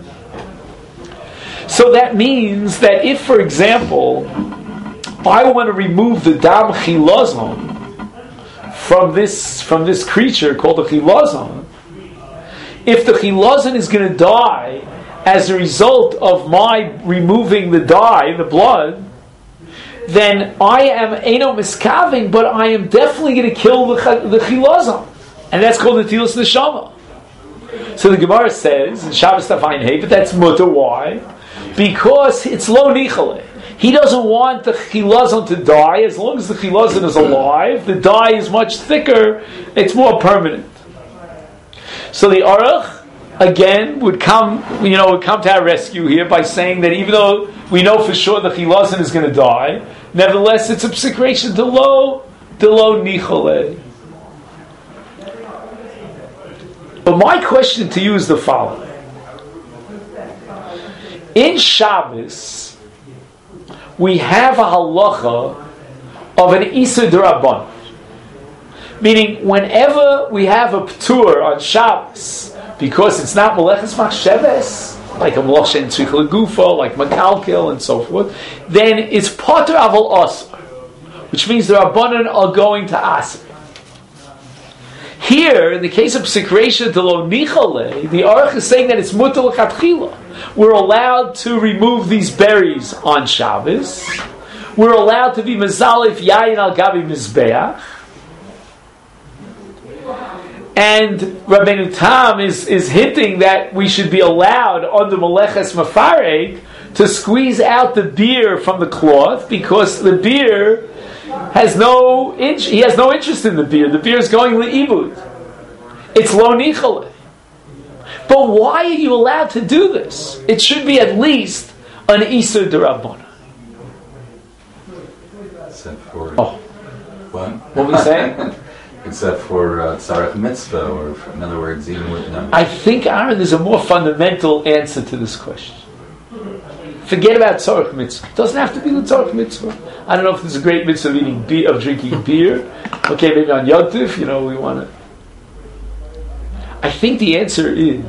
So that means that if, for example, I want to remove the dam chilazon from this creature called a chilazon, if the chilazon is going to die as a result of my removing the dye, the blood, then I am eno miskaving, but I am definitely going to kill the chilazon, and that's called the tilas neshama. So the Gemara says in Shabbos Tafayin Hey, but that's mutter. Why? Because it's lo nichale. He doesn't want the chilazon to die. As long as the chilazon is alive, the dye is much thicker, it's more permanent. So the Aruch, again, would come to our rescue here by saying that even though we know for sure the chilazon is going to die, nevertheless it's a psik reisha de lo nichale. But my question to you is the following. In Shabbos, we have a halacha of an Isur D'Rabbanan. Meaning, whenever we have a p'tur on Shabbos, because it's not Meleches Machsheves, like a Melech She'en Tzricha L'Gufo, like Makalkel, and so forth, then it's Potter Aval Asr, which means the Rabbanan are going to Asr. Here, in the case of psik reisha de lo nichale, the Aruch is saying that it's mutter l'chatchila. We're allowed to remove these berries on Shabbos. We're allowed to be mezalif yayin al gabi mizbeach. And Rabbeinu Tam is hinting that we should be allowed on the meleches mafarek to squeeze out the beer from the cloth, because the beer has no interest in the beer. The beer is going le'ibud. It's lo nichale. But why are you allowed to do this? It should be at least an Isur D'Rabbanan. Except for what were you saying? Except for tzarech mitzvah, or in other words, even with no. I think, Aaron, there's a more fundamental answer to this question. Forget about tzarech mitzvah. It doesn't have to be the tzarech mitzvah. I don't know if there's a great mitzvah of drinking beer. Okay, maybe on Yom Tov, we want to. I think the answer is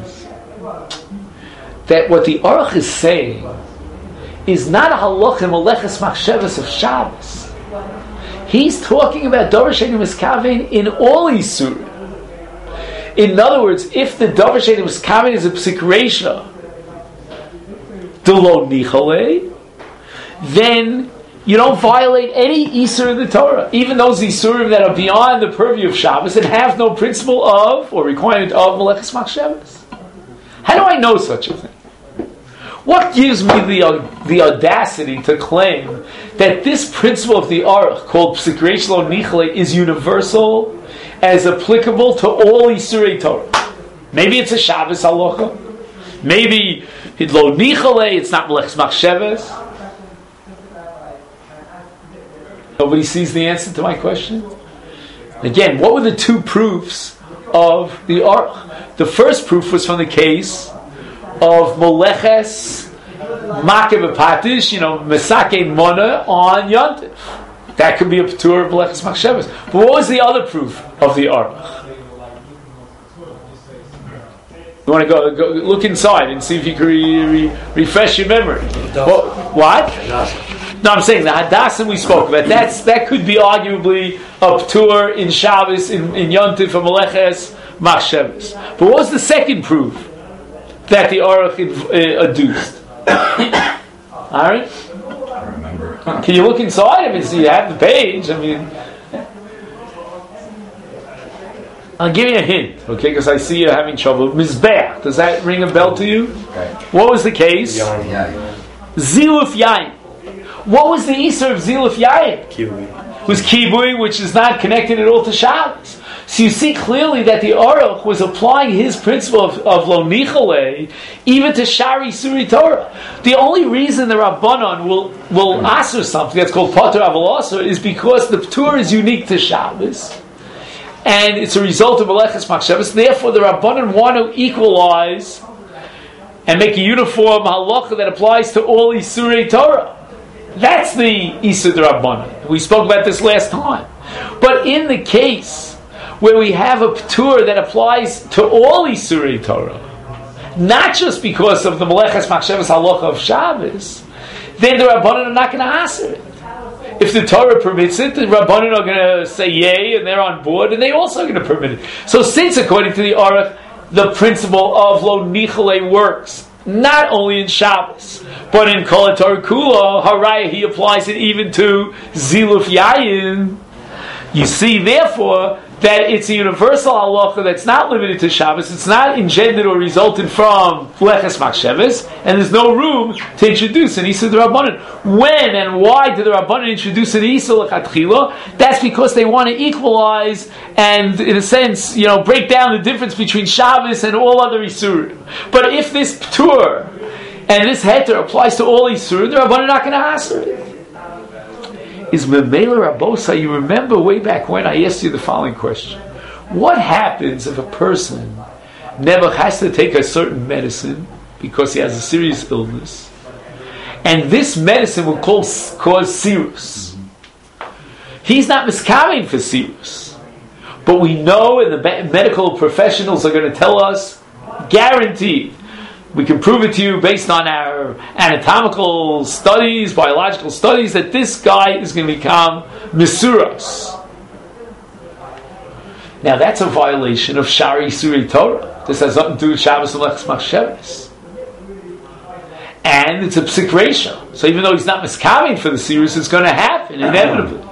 that what the Aruch is saying is not a halacha meleches machshavas of Shabbos. He's talking about davar she'eino miskaven in all Isurim. In other words, if the davar she'eino miskaven is a psik reisha de lo nichale, then you don't violate any Isur in the Torah, even those Isurim that are beyond the purview of Shabbos and have no principle of or requirement of meleches machshavas. How do I know such a thing? What gives me the audacity to claim that this principle of the Aruch, called Psik Reish Lo Nichle, is universal, as applicable to all Isurei Torah? Maybe it's a Shabbos halacha. Maybe Lo Nichle, it's not Melech's Machshavas. Nobody sees the answer to my question? Again, what were the two proofs of the Aruch? The first proof was from the case of Moleches Makeh B'Patish, Mesake Mona on Yontif. That could be a P'tur of Moleches Machshavas. But what was the other proof of the Aruch? You want to go look inside and see if you can refresh your memory. What? No, I'm saying the Hadassim we spoke about. That could be arguably a P'tur in Shabbos, in Yontif, or Moleches Machshavas. But what was the second proof that the Aruch adduced? Alright? I remember. Can you look inside? I mean, so you have the page. I mean, I'll give you a hint, okay? Because I see you're having trouble. Mizbeach. Does that ring a bell to you? Okay. What was the case? Ziluf Yain. What was the Isser of Ziluf Yain? Kibui. It was Kibui, which is not connected at all to Shabbos. So you see clearly that the Aruch was applying his principle of Lo Nichale even to Shari Suri Torah. The only reason the Rabbanon will asur something that's called Pater Aval Asur is because the P'tur is unique to Shabbos, and it's a result of Meleches Machshavas. Therefore, the Rabbanon want to equalize and make a uniform halacha that applies to all Isurei Torah. That's the Isur D'Rabbanan. We spoke about this last time. But in the case where we have a P'tur that applies to all Isurei Torah, not just because of the Meleches Machshavas halacha of Shabbos, then the Rabbanan are not going to answer it. If the Torah permits it, the Rabbanan are going to say yay, and they're on board, and they also are going to permit it. So since, according to the Aruch, the principle of Lo Nichale works not only in Shabbos, but in Kol Torah Kula, Haraya, he applies it even to Ziluf Yayin. You see, therefore, that it's a universal halacha that's not limited to Shabbos. It's not engendered or resulted from Leches Machshavas, and there's no room to introduce an Isur D'Rabbanan. When and why did the Rabbanan introduce an Isur L'Chatchila? That's because they want to equalize and, in a sense, break down the difference between Shabbos and all other Isurim. But if this P'tur and this Heter applies to all Isurim, the Rabbanan are not going to answer it. Is Memela Rabosa, you remember way back when I asked you the following question. What happens if a person never has to take a certain medicine because he has a serious illness, and this medicine will cause cirrhosis? He's not miskamin for cirrhosis, but we know, and the medical professionals are going to tell us, guaranteed, we can prove it to you based on our anatomical studies, biological studies, that this guy is going to become Misuras. Now that's a violation of Shari Suri Torah. This has nothing to do with Shabbos and Leches Machshavas. And it's a Psik Reisha. So even though he's not miskamin for the series, it's going to happen, inevitably.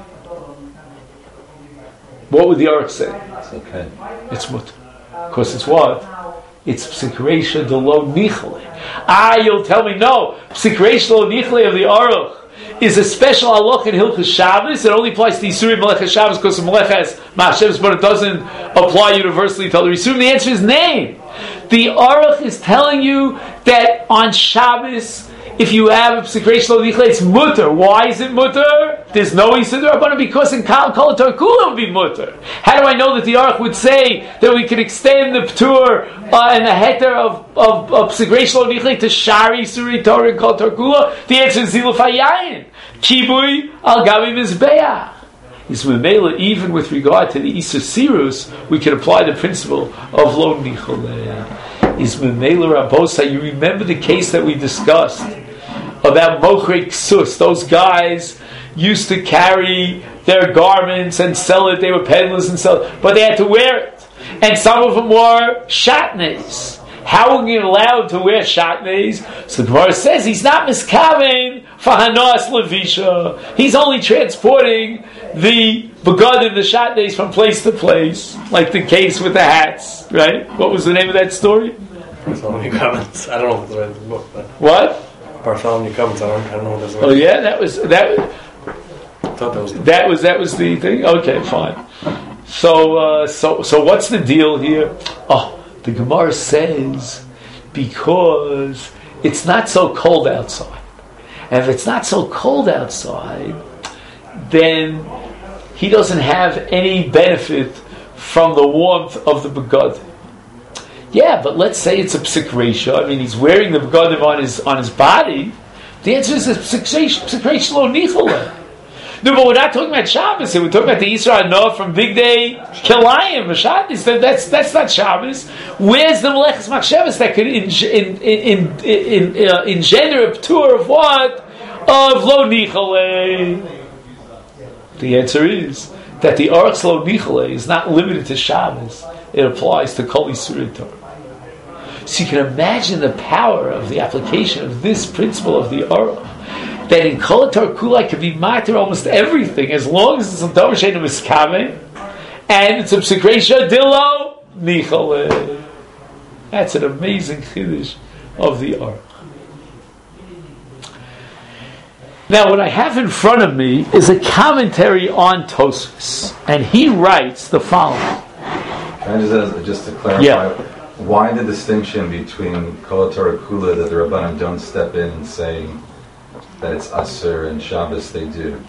What would the Aruch say? It's okay. It's mutter. Of course, it's what? It's Psik Reisha de Lo Nichle. You'll tell me, no. Psik Reisha Lo Nichle of the Aruch is a special halach in Hilchos Shabbos. It only applies to Yisurim Meleches Shabbos because of Meleches Machshavas, but it doesn't apply universally to other Yisurim. The answer is nay. The Aruch is telling you that on Shabbos, if you have a Psik Reisha Lo Nichle, it's mutter. Why is it mutter? There's no Isur D'Rabbanan because in Kol Torah Kula it would be mutter. How do I know that the Aruch would say that we could extend the P'tur and the Heter of Psik Reisha Lo Nichle to Shari Suri Torah and Kol Torah Kula? The answer is Ziluf Hayayin. Kibui al Gabi Mizbeach. Is Memela, even with regard to the Isur Sirus, we can apply the principle of Lo Nichole. Is Memela Rabosa. You remember the case that we discussed about Mochrei Ksus. Those guys used to carry their garments and sell it. They were peddlers and sell it, but they had to wear it. And some of them wore shatnez. How are we allowed to wear shatnez? So the Gemara says he's not miskaven for hanas levisha. He's only transporting the begadim, the shatnez, from place to place, like the case with the hats, right? What was the name of that story? So many comments. I don't know if it's right in the book, but What? Bartholomew comes on. I don't know what that's Oh yeah, that was that. I thought that was the That was the thing. Okay, fine. So what's the deal here? Oh, the Gemara says because it's not so cold outside, and if it's not so cold outside, then he doesn't have any benefit from the warmth of the begadim. Yeah, but let's say it's a psik ratio. I mean, he's wearing the begadim on his body. The answer is a psik ratio lo nichole. No, but we're not talking about Shabbos. We're talking about the Yisra Noah from Big Day Kilayim. Shabbos. That's not Shabbos. Where's the Meleches Machshavos that could engender a p'tur of what? Of lo nichole. The answer is that the Aruch lo nichole is not limited to Shabbos. It applies to Kol Yisurim Torah. So you can imagine the power of the application of this principle of the Aruch. That in Kol Torah Kulai can be matter almost everything as long as it's a Davar Sheinu Miskame and it's a Psikresha Dilo Nichole. That's an amazing chiddush of the Aruch. Now, what I have in front of me is a commentary on Tosfos, and he writes the following. Can I just to clarify, why the distinction between Kol Torah Kula that the Rabbanim don't step in and say that it's Asur and Shabbos they do?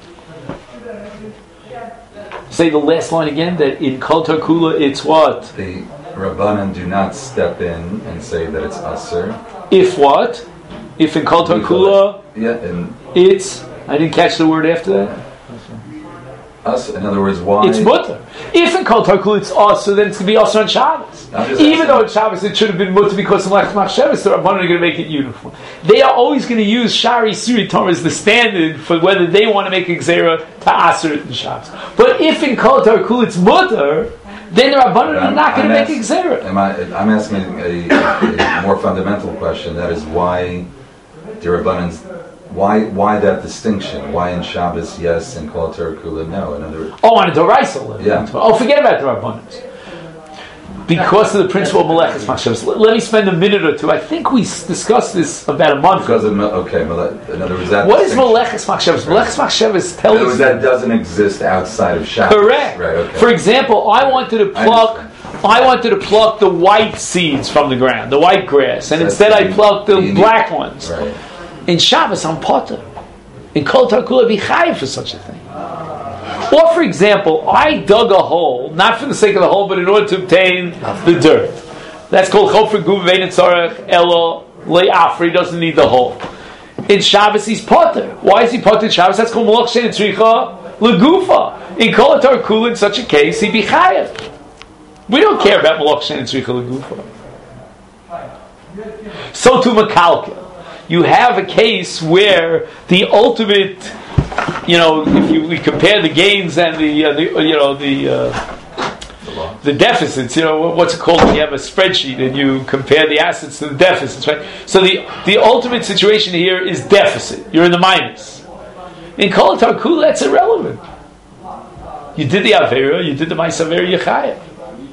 Say the last line again, that in Kol Torah Kula it's what? The Rabbanim do not step in and say that it's Asur. If what? If in Kol Torah Kula it's... I didn't catch the word after that. Us, in other words, why? It's mutter. If in Kol Torah Kula it's also, then it's going to be also on Shabbos. Even though it's Shabbos, it should have been mutter because of Meleches Machshavos. The Rabbanim are going to make it uniform. They are always going to use Shari Suri Torah as the standard for whether they want to make a Gzeira to Asur it in Shabbos. But if in Kol Torah Kula it's mutter, then the Rabbanim are not going to make a Gzeira. I'm asking a more fundamental question. That is why the Rabbanim. Why that distinction? Why in Shabbos yes and Kol Torah Kula no? In other words, on a Doraisa. Yeah. Oh, forget about the Rabbanim. Because of the principle of Meleches Machshavos. Let me spend a minute or two. I think we discussed this about a month ago. in other words, that what is Meleches Machshavos? Meleches Machshavos tells us that doesn't exist outside of Shabbos. Correct. Right, okay. For example, I wanted to pluck the white seeds from the ground, the white grass, and instead I plucked the black ones. Right. In Shabbos, I'm potter. In Kol Torah Kula, be chayiv for such a thing. Or, for example, I dug a hole, not for the sake of the hole, but in order to obtain the dirt. That's called Chofer Guv Vein Tzarech Elo Le'afri. He doesn't need the hole. In Shabbos, he's potter. Why is he potter in Shabbos? That's called Malach Shein Tzricha Legufa. In Kol Torah Kula, in such a case, he'd be chayiv. We don't care about Malach Shein Tzricha Legufa. So to Makalkel. You have a case where the ultimate, if we compare the gains and the deficits, what's it called when you have a spreadsheet and you compare the assets to the deficits, right? So the ultimate situation here is deficit. You're in the minus. In Kol Torah Kula, that's irrelevant. You did the Avera, you did the Ma'aseh Avera, Yechayev.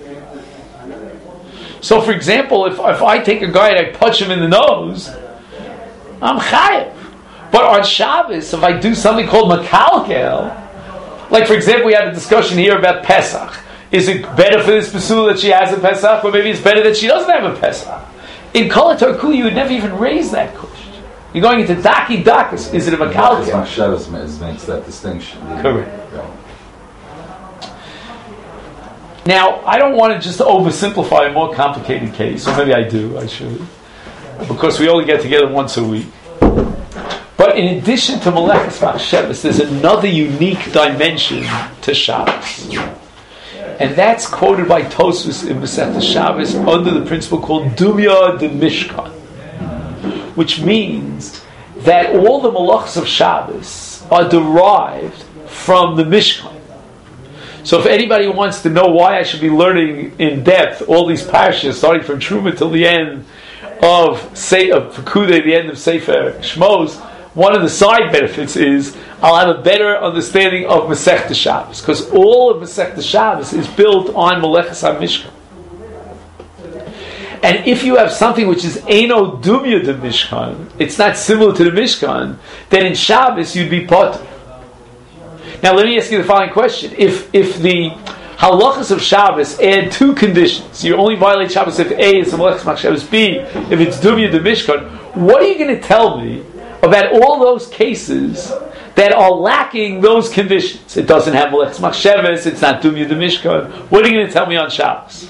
So, for example, if I take a guy and I punch him in the nose, I'm chayiv. But on Shabbos, if I do something called makalkel, like for example, we had a discussion here about Pesach. Is it better for this Pesula that she has a Pesach, or maybe it's better that she doesn't have a Pesach? In Kol Torah Kula, you would never even raise that question. You're going into Daki Dakas. Is it a makalkel? Shabbos makes that distinction. Correct. Right. Now, I don't want to just oversimplify a more complicated case, or maybe I do, I should. Because we only get together once a week. But in addition to Meleches Machshavos, there's another unique dimension to Shabbos. And that's quoted by Tosfos in Masechtas Shabbos under the principle called Dumya de Mishkan. Which means that all the malachos of Shabbos are derived from the Mishkan. So if anybody wants to know why I should be learning in depth all these parashas, starting from Truma till the end of Pekudei, the end of Sefer Shmos, one of the side benefits is I'll have a better understanding of Masechtas Shabbos, because all of Masechtas Shabbos is built on Meleches HaMishkan. And if you have something which is Eino Dumya de Mishkan, it's not similar to the Mishkan, then in Shabbos you'd be potter. Now let me ask you the following question. If the halachas of Shabbos add two conditions, you only violate Shabbos if A is the Melechas Machshavos, B if it's Dumya de Mishkan, what are you going to tell me about all those cases that are lacking those conditions? It doesn't have Melechas Machshavos, it's not Dumya de Mishkan. What are you going to tell me on Shabbos?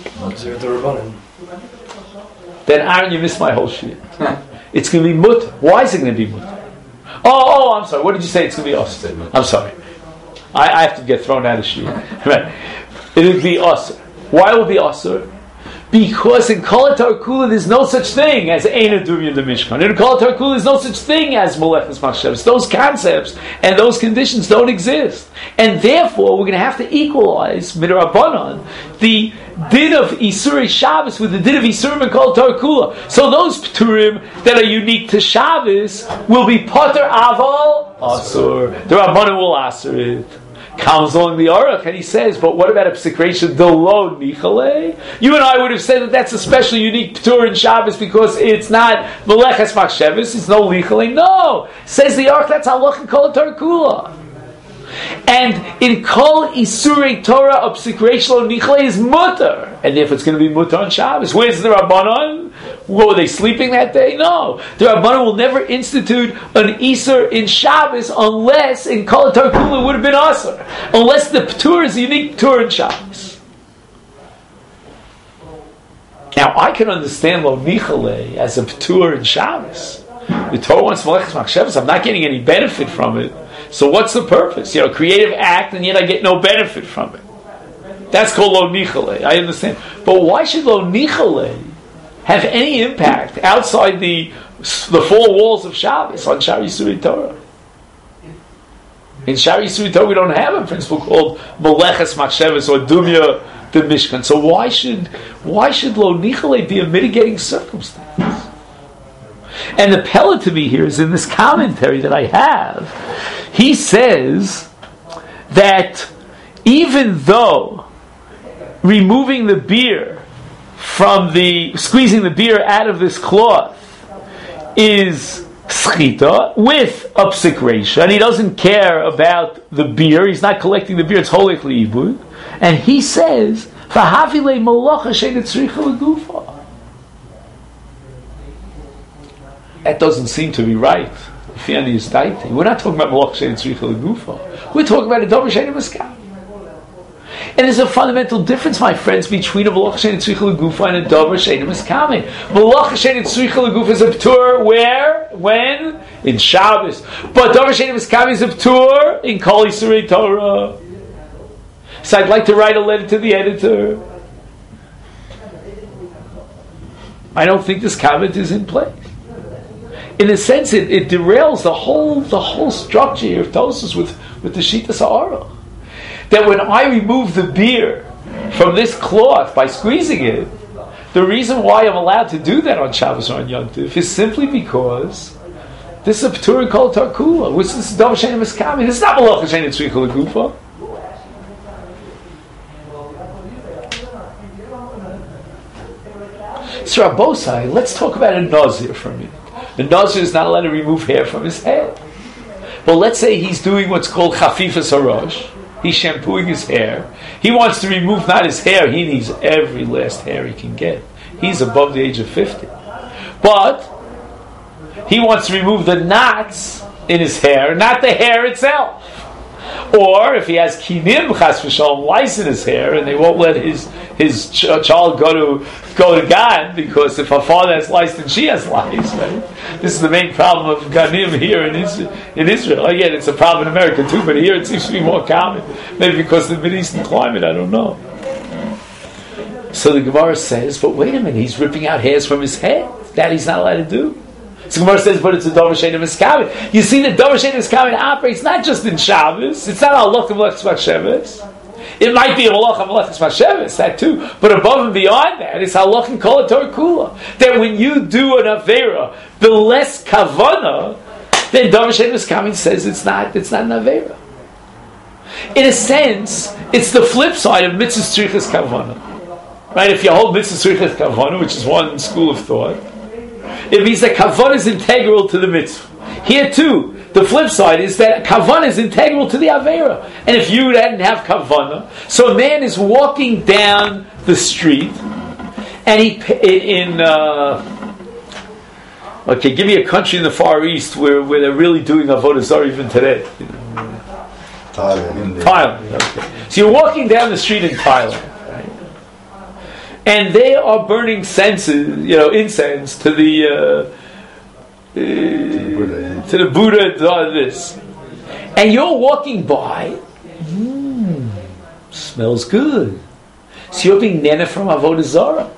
Then Aaron, you missed my whole shit. It's going to be mut. Why is it going to be mut? Oh, I'm sorry. What did you say? It's going to be us. I'm sorry. I have to get thrown out of shit. Right. It would be usr. Why would it be usr? Because in Kol HaTarkula there's no such thing as Eina Dumya de Mishkan. In Kol HaTarkula there's no such thing as Melechas Machshavos. Those concepts and those conditions don't exist. And therefore we're going to have to equalize Midrabanan the din of Isurei Shabbos with the din of Isurim and Kol HaTarkula. So those Pturim that are unique to Shabbos will be Potter Aval Asur. The Rabbanan will Asur it. Comes along the Aruch and he says, but what about a psikration delo nichale? You and I would have said that that's a special unique ptur in Shabbos because it's not Melechas Machshavos, it's no nichale. No, says the Aruch, that's halach in Kol HaTarkula. And in Kol Isurei Torah, a psikration nichale is mutter, and therefore it's going to be mutter on Shabbos. Where's the Rabbanon? What, were they sleeping that day? No. The Rabbanan will never institute an Isur in Shabbos unless in Kol HaTarkula would have been Asur. Unless the Ptur is a unique Ptur in Shabbos. Now, I can understand Lo Nichale as a Ptur in Shabbos. The Torah wants Melechas Machshavos. I'm not getting any benefit from it. So what's the purpose? Creative act, and yet I get no benefit from it. That's called Lo Nichale. I understand. But why should Lo Nichale have any impact outside the four walls of Shabbos on Shari Yisuri Torah? In Shari Yisuri Torah we don't have a principle called Melechas Machshavos or Dumya de Mishkan. So why should Lo Nichale be a mitigating circumstance? And the Pella to me here is in this commentary that I have. He says that even though removing the beer from squeezing the beer out of this cloth is schita with a psikration, and he doesn't care about the beer, he's not collecting the beer, it's holik li'ibud, and he says v'havile malacha she'ein tzricha l'gufa. That doesn't seem to be right. We're not talking about malacha she'ein tzricha l'gufa. We're talking about a davar she'ein miskal. And there's a fundamental difference, my friends, between a Malacha She'ein Tzricha L'Gufa and a Davar She'ein Miskamin. Malacha She'ein Tzricha L'Gufa is a Ptur where? When? In Shabbos. But Davar She'ein Miskamin is a Ptur in Kol Yisurei Torah. So I'd like to write a letter to the editor. I don't think this comment is in place. In a sense, it derails the whole structure here of Tosfos with the Shitas HaAruch. That when I remove the beer from this cloth by squeezing it, the reason why I'm allowed to do that on Shabbos or on Yom Tov is simply because this is a Ptur in Kol HaTarkula, which is Davar She'ein Miskamin. This is not Malacha She'ein Tzricha L'Gufa. So Rabbosai, let's talk about a Nazir for a minute. The Nazir is not allowed to remove hair from his head. Well, let's say he's doing what's called Chafifas HaRosh. He's shampooing his hair. He wants to remove not his hair, he needs every last hair he can get. He's above the age of 50. But he wants to remove the knots in his hair, not the hair itself. Or if he has kinim chas v'shalom lice in his hair, and they won't let his child go to God because if her father has lice, then she has lice. Right? This is the main problem of ganim here in Israel. Again, it's a problem in America too, but here it seems to be more common. Maybe because of the Mideastern climate, I don't know. So the Gemara says, but wait a minute, he's ripping out hairs from his head. That he's not allowed to do. So Gemara says, but it's a Davar She'ein Miskamin. You see, the Davar She'ein Miskamin operates not just in Shabbos. It's not halach of Melechas Machshavos. It might be a halach of Melechas Machshavos, that too. But above and beyond that, it's halach in Kol HaTarkula. That when you do an Aveira, the less kavana, then Davar She'ein Miskamin says it's not an Aveira. In a sense, it's the flip side of Mitzvah Tzrichas Kavana. right? If you hold mitzvah tzrichas kavana, which is one school of thought, it means that kavana is integral to the mitzvah. Here too, the flip side is that kavana is integral to the avera. And if you didn't have kavana, so a man is walking down the street, and okay, give me a country in the Far East where they're really doing avodah zarah even today. Thailand. Okay. So you're walking down the street in Thailand, right? And they are burning incense to the Buddha, this. And you're walking by, smells good. So you're being nana from avodah zarah.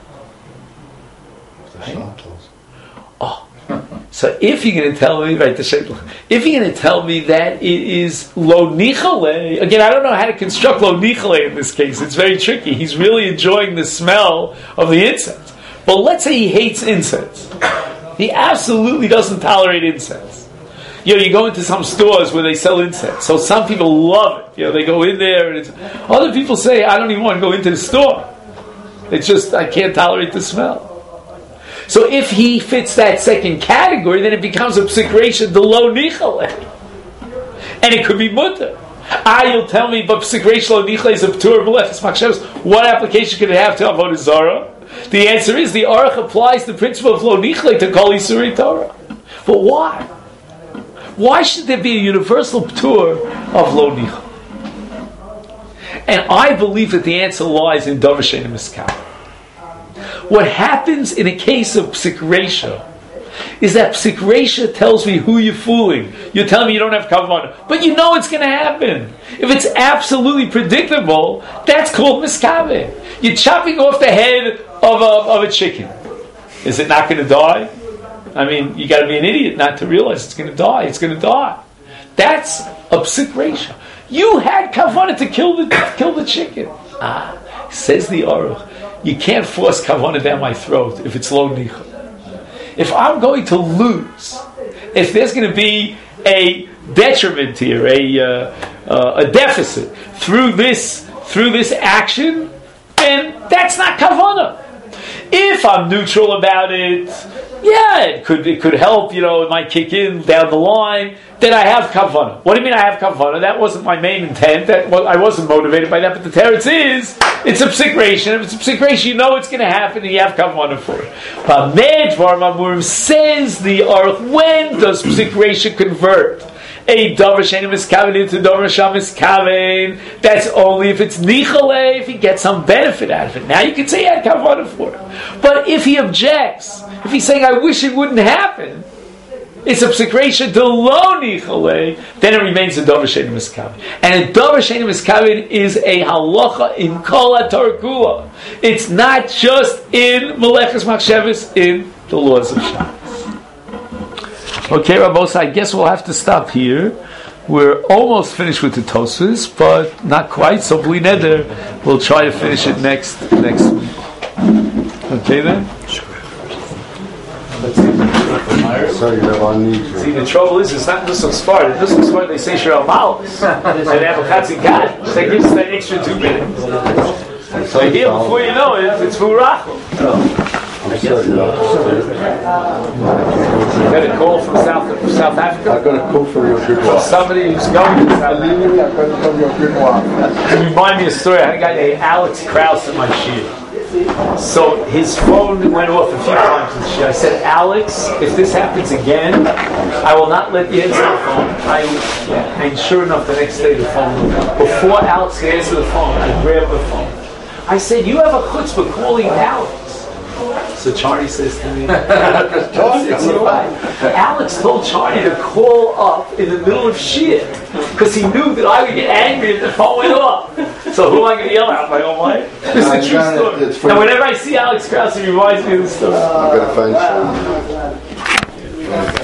Right? Oh. So if you're going to tell me, right, if you're going to tell me that it is lo nichale, again, I don't know how to construct lo nichale in this case. It's very tricky. He's really enjoying the smell of the incense. But let's say he hates incense. He absolutely doesn't tolerate incense. You go into some stores where they sell incense. So some people love it. They go in there, and other people say, I don't even want to go into the store. It's just, I can't tolerate the smell. So if he fits that second category, then it becomes a psikration de lo nichale. And it could be mutter. You'll tell me, but psikration lo nichale is a p'tur b'lechus machshavos. What application could it have to avodah zarah? The answer is the Aruch applies the principle of lo nichale to kol Yisuri Torah. But why? Why should there be a universal p'tur of lo nichale? And I believe that the answer lies in davar she'eino miskabel. What happens in a case of psik resha is that psik resha tells me who you're fooling. You're telling me you don't have kavanah, but you know it's going to happen. If it's absolutely predictable, that's called miskabel. You're chopping off the head of a chicken. Is it not going to die? I mean, you got to be an idiot not to realize it's going to die. It's going to die. That's a psik resha. You had kavanah to kill the chicken. Says the Aruch. You can't force kavanah down my throat if it's lo nichal. If I'm going to lose, if there's going to be a detriment here, a deficit through this action, then that's not kavanah. If I'm neutral about it, it could help. It might kick in down the line. Then I have kavanah. What do you mean I have kavanah? That wasn't my main intent. I wasn't motivated by that. But the teretz is, it's a psikration. If it's a psikration, you know it's going to happen, and you have kavanah for it. But Medvar Mamurim says the Aruch, when does psikration convert a davar she'eino miskabel into davar shamiskabel? That's only if it's nichale, if he gets some benefit out of it. Now you can say he had kavanah for it. But if he objects, if he's saying, I wish it wouldn't happen, it's a psikration to lo nichale, then it remains a davar she'eino miskabel. And a davar she'eino miskabel is a halacha in kol haTorah kula. It's not just in Melechus Machshavos, in the laws of Shabbos. Okay, Rabbos, I guess we'll have to stop here. We're almost finished with the Tosfos, but not quite. So bli neder, we'll try to finish it next week. Okay then. Sorry, See, the trouble is, it's not Nusach Sfard. In Nusach Sfard, they say Shir Al-Malos. And they have a Chatzikat. That gives us that extra 2 minutes. So here, before you know it, it's Furachel. I'm sorry, you got a call from South Africa? I got a call from your good wife. Somebody who's going to South Africa. Remind me a story. I had a guy named Alex Krauss in my shir. So his phone went off a few times in shir. I said, Alex, if this happens again, I will not let you answer the phone. And sure enough, the next day the phone went off. Before Alex could answer the phone, I grabbed the phone. I said, you have a chutzpah calling Alex. So Charlie says to me, Alex told Charlie to call up in the middle of shir because he knew that I would get angry if the phone went off. So who am I going to yell at? My own wife? This is a true story. And whenever I see Alex Krauss, he reminds me of this story. I'm going to phone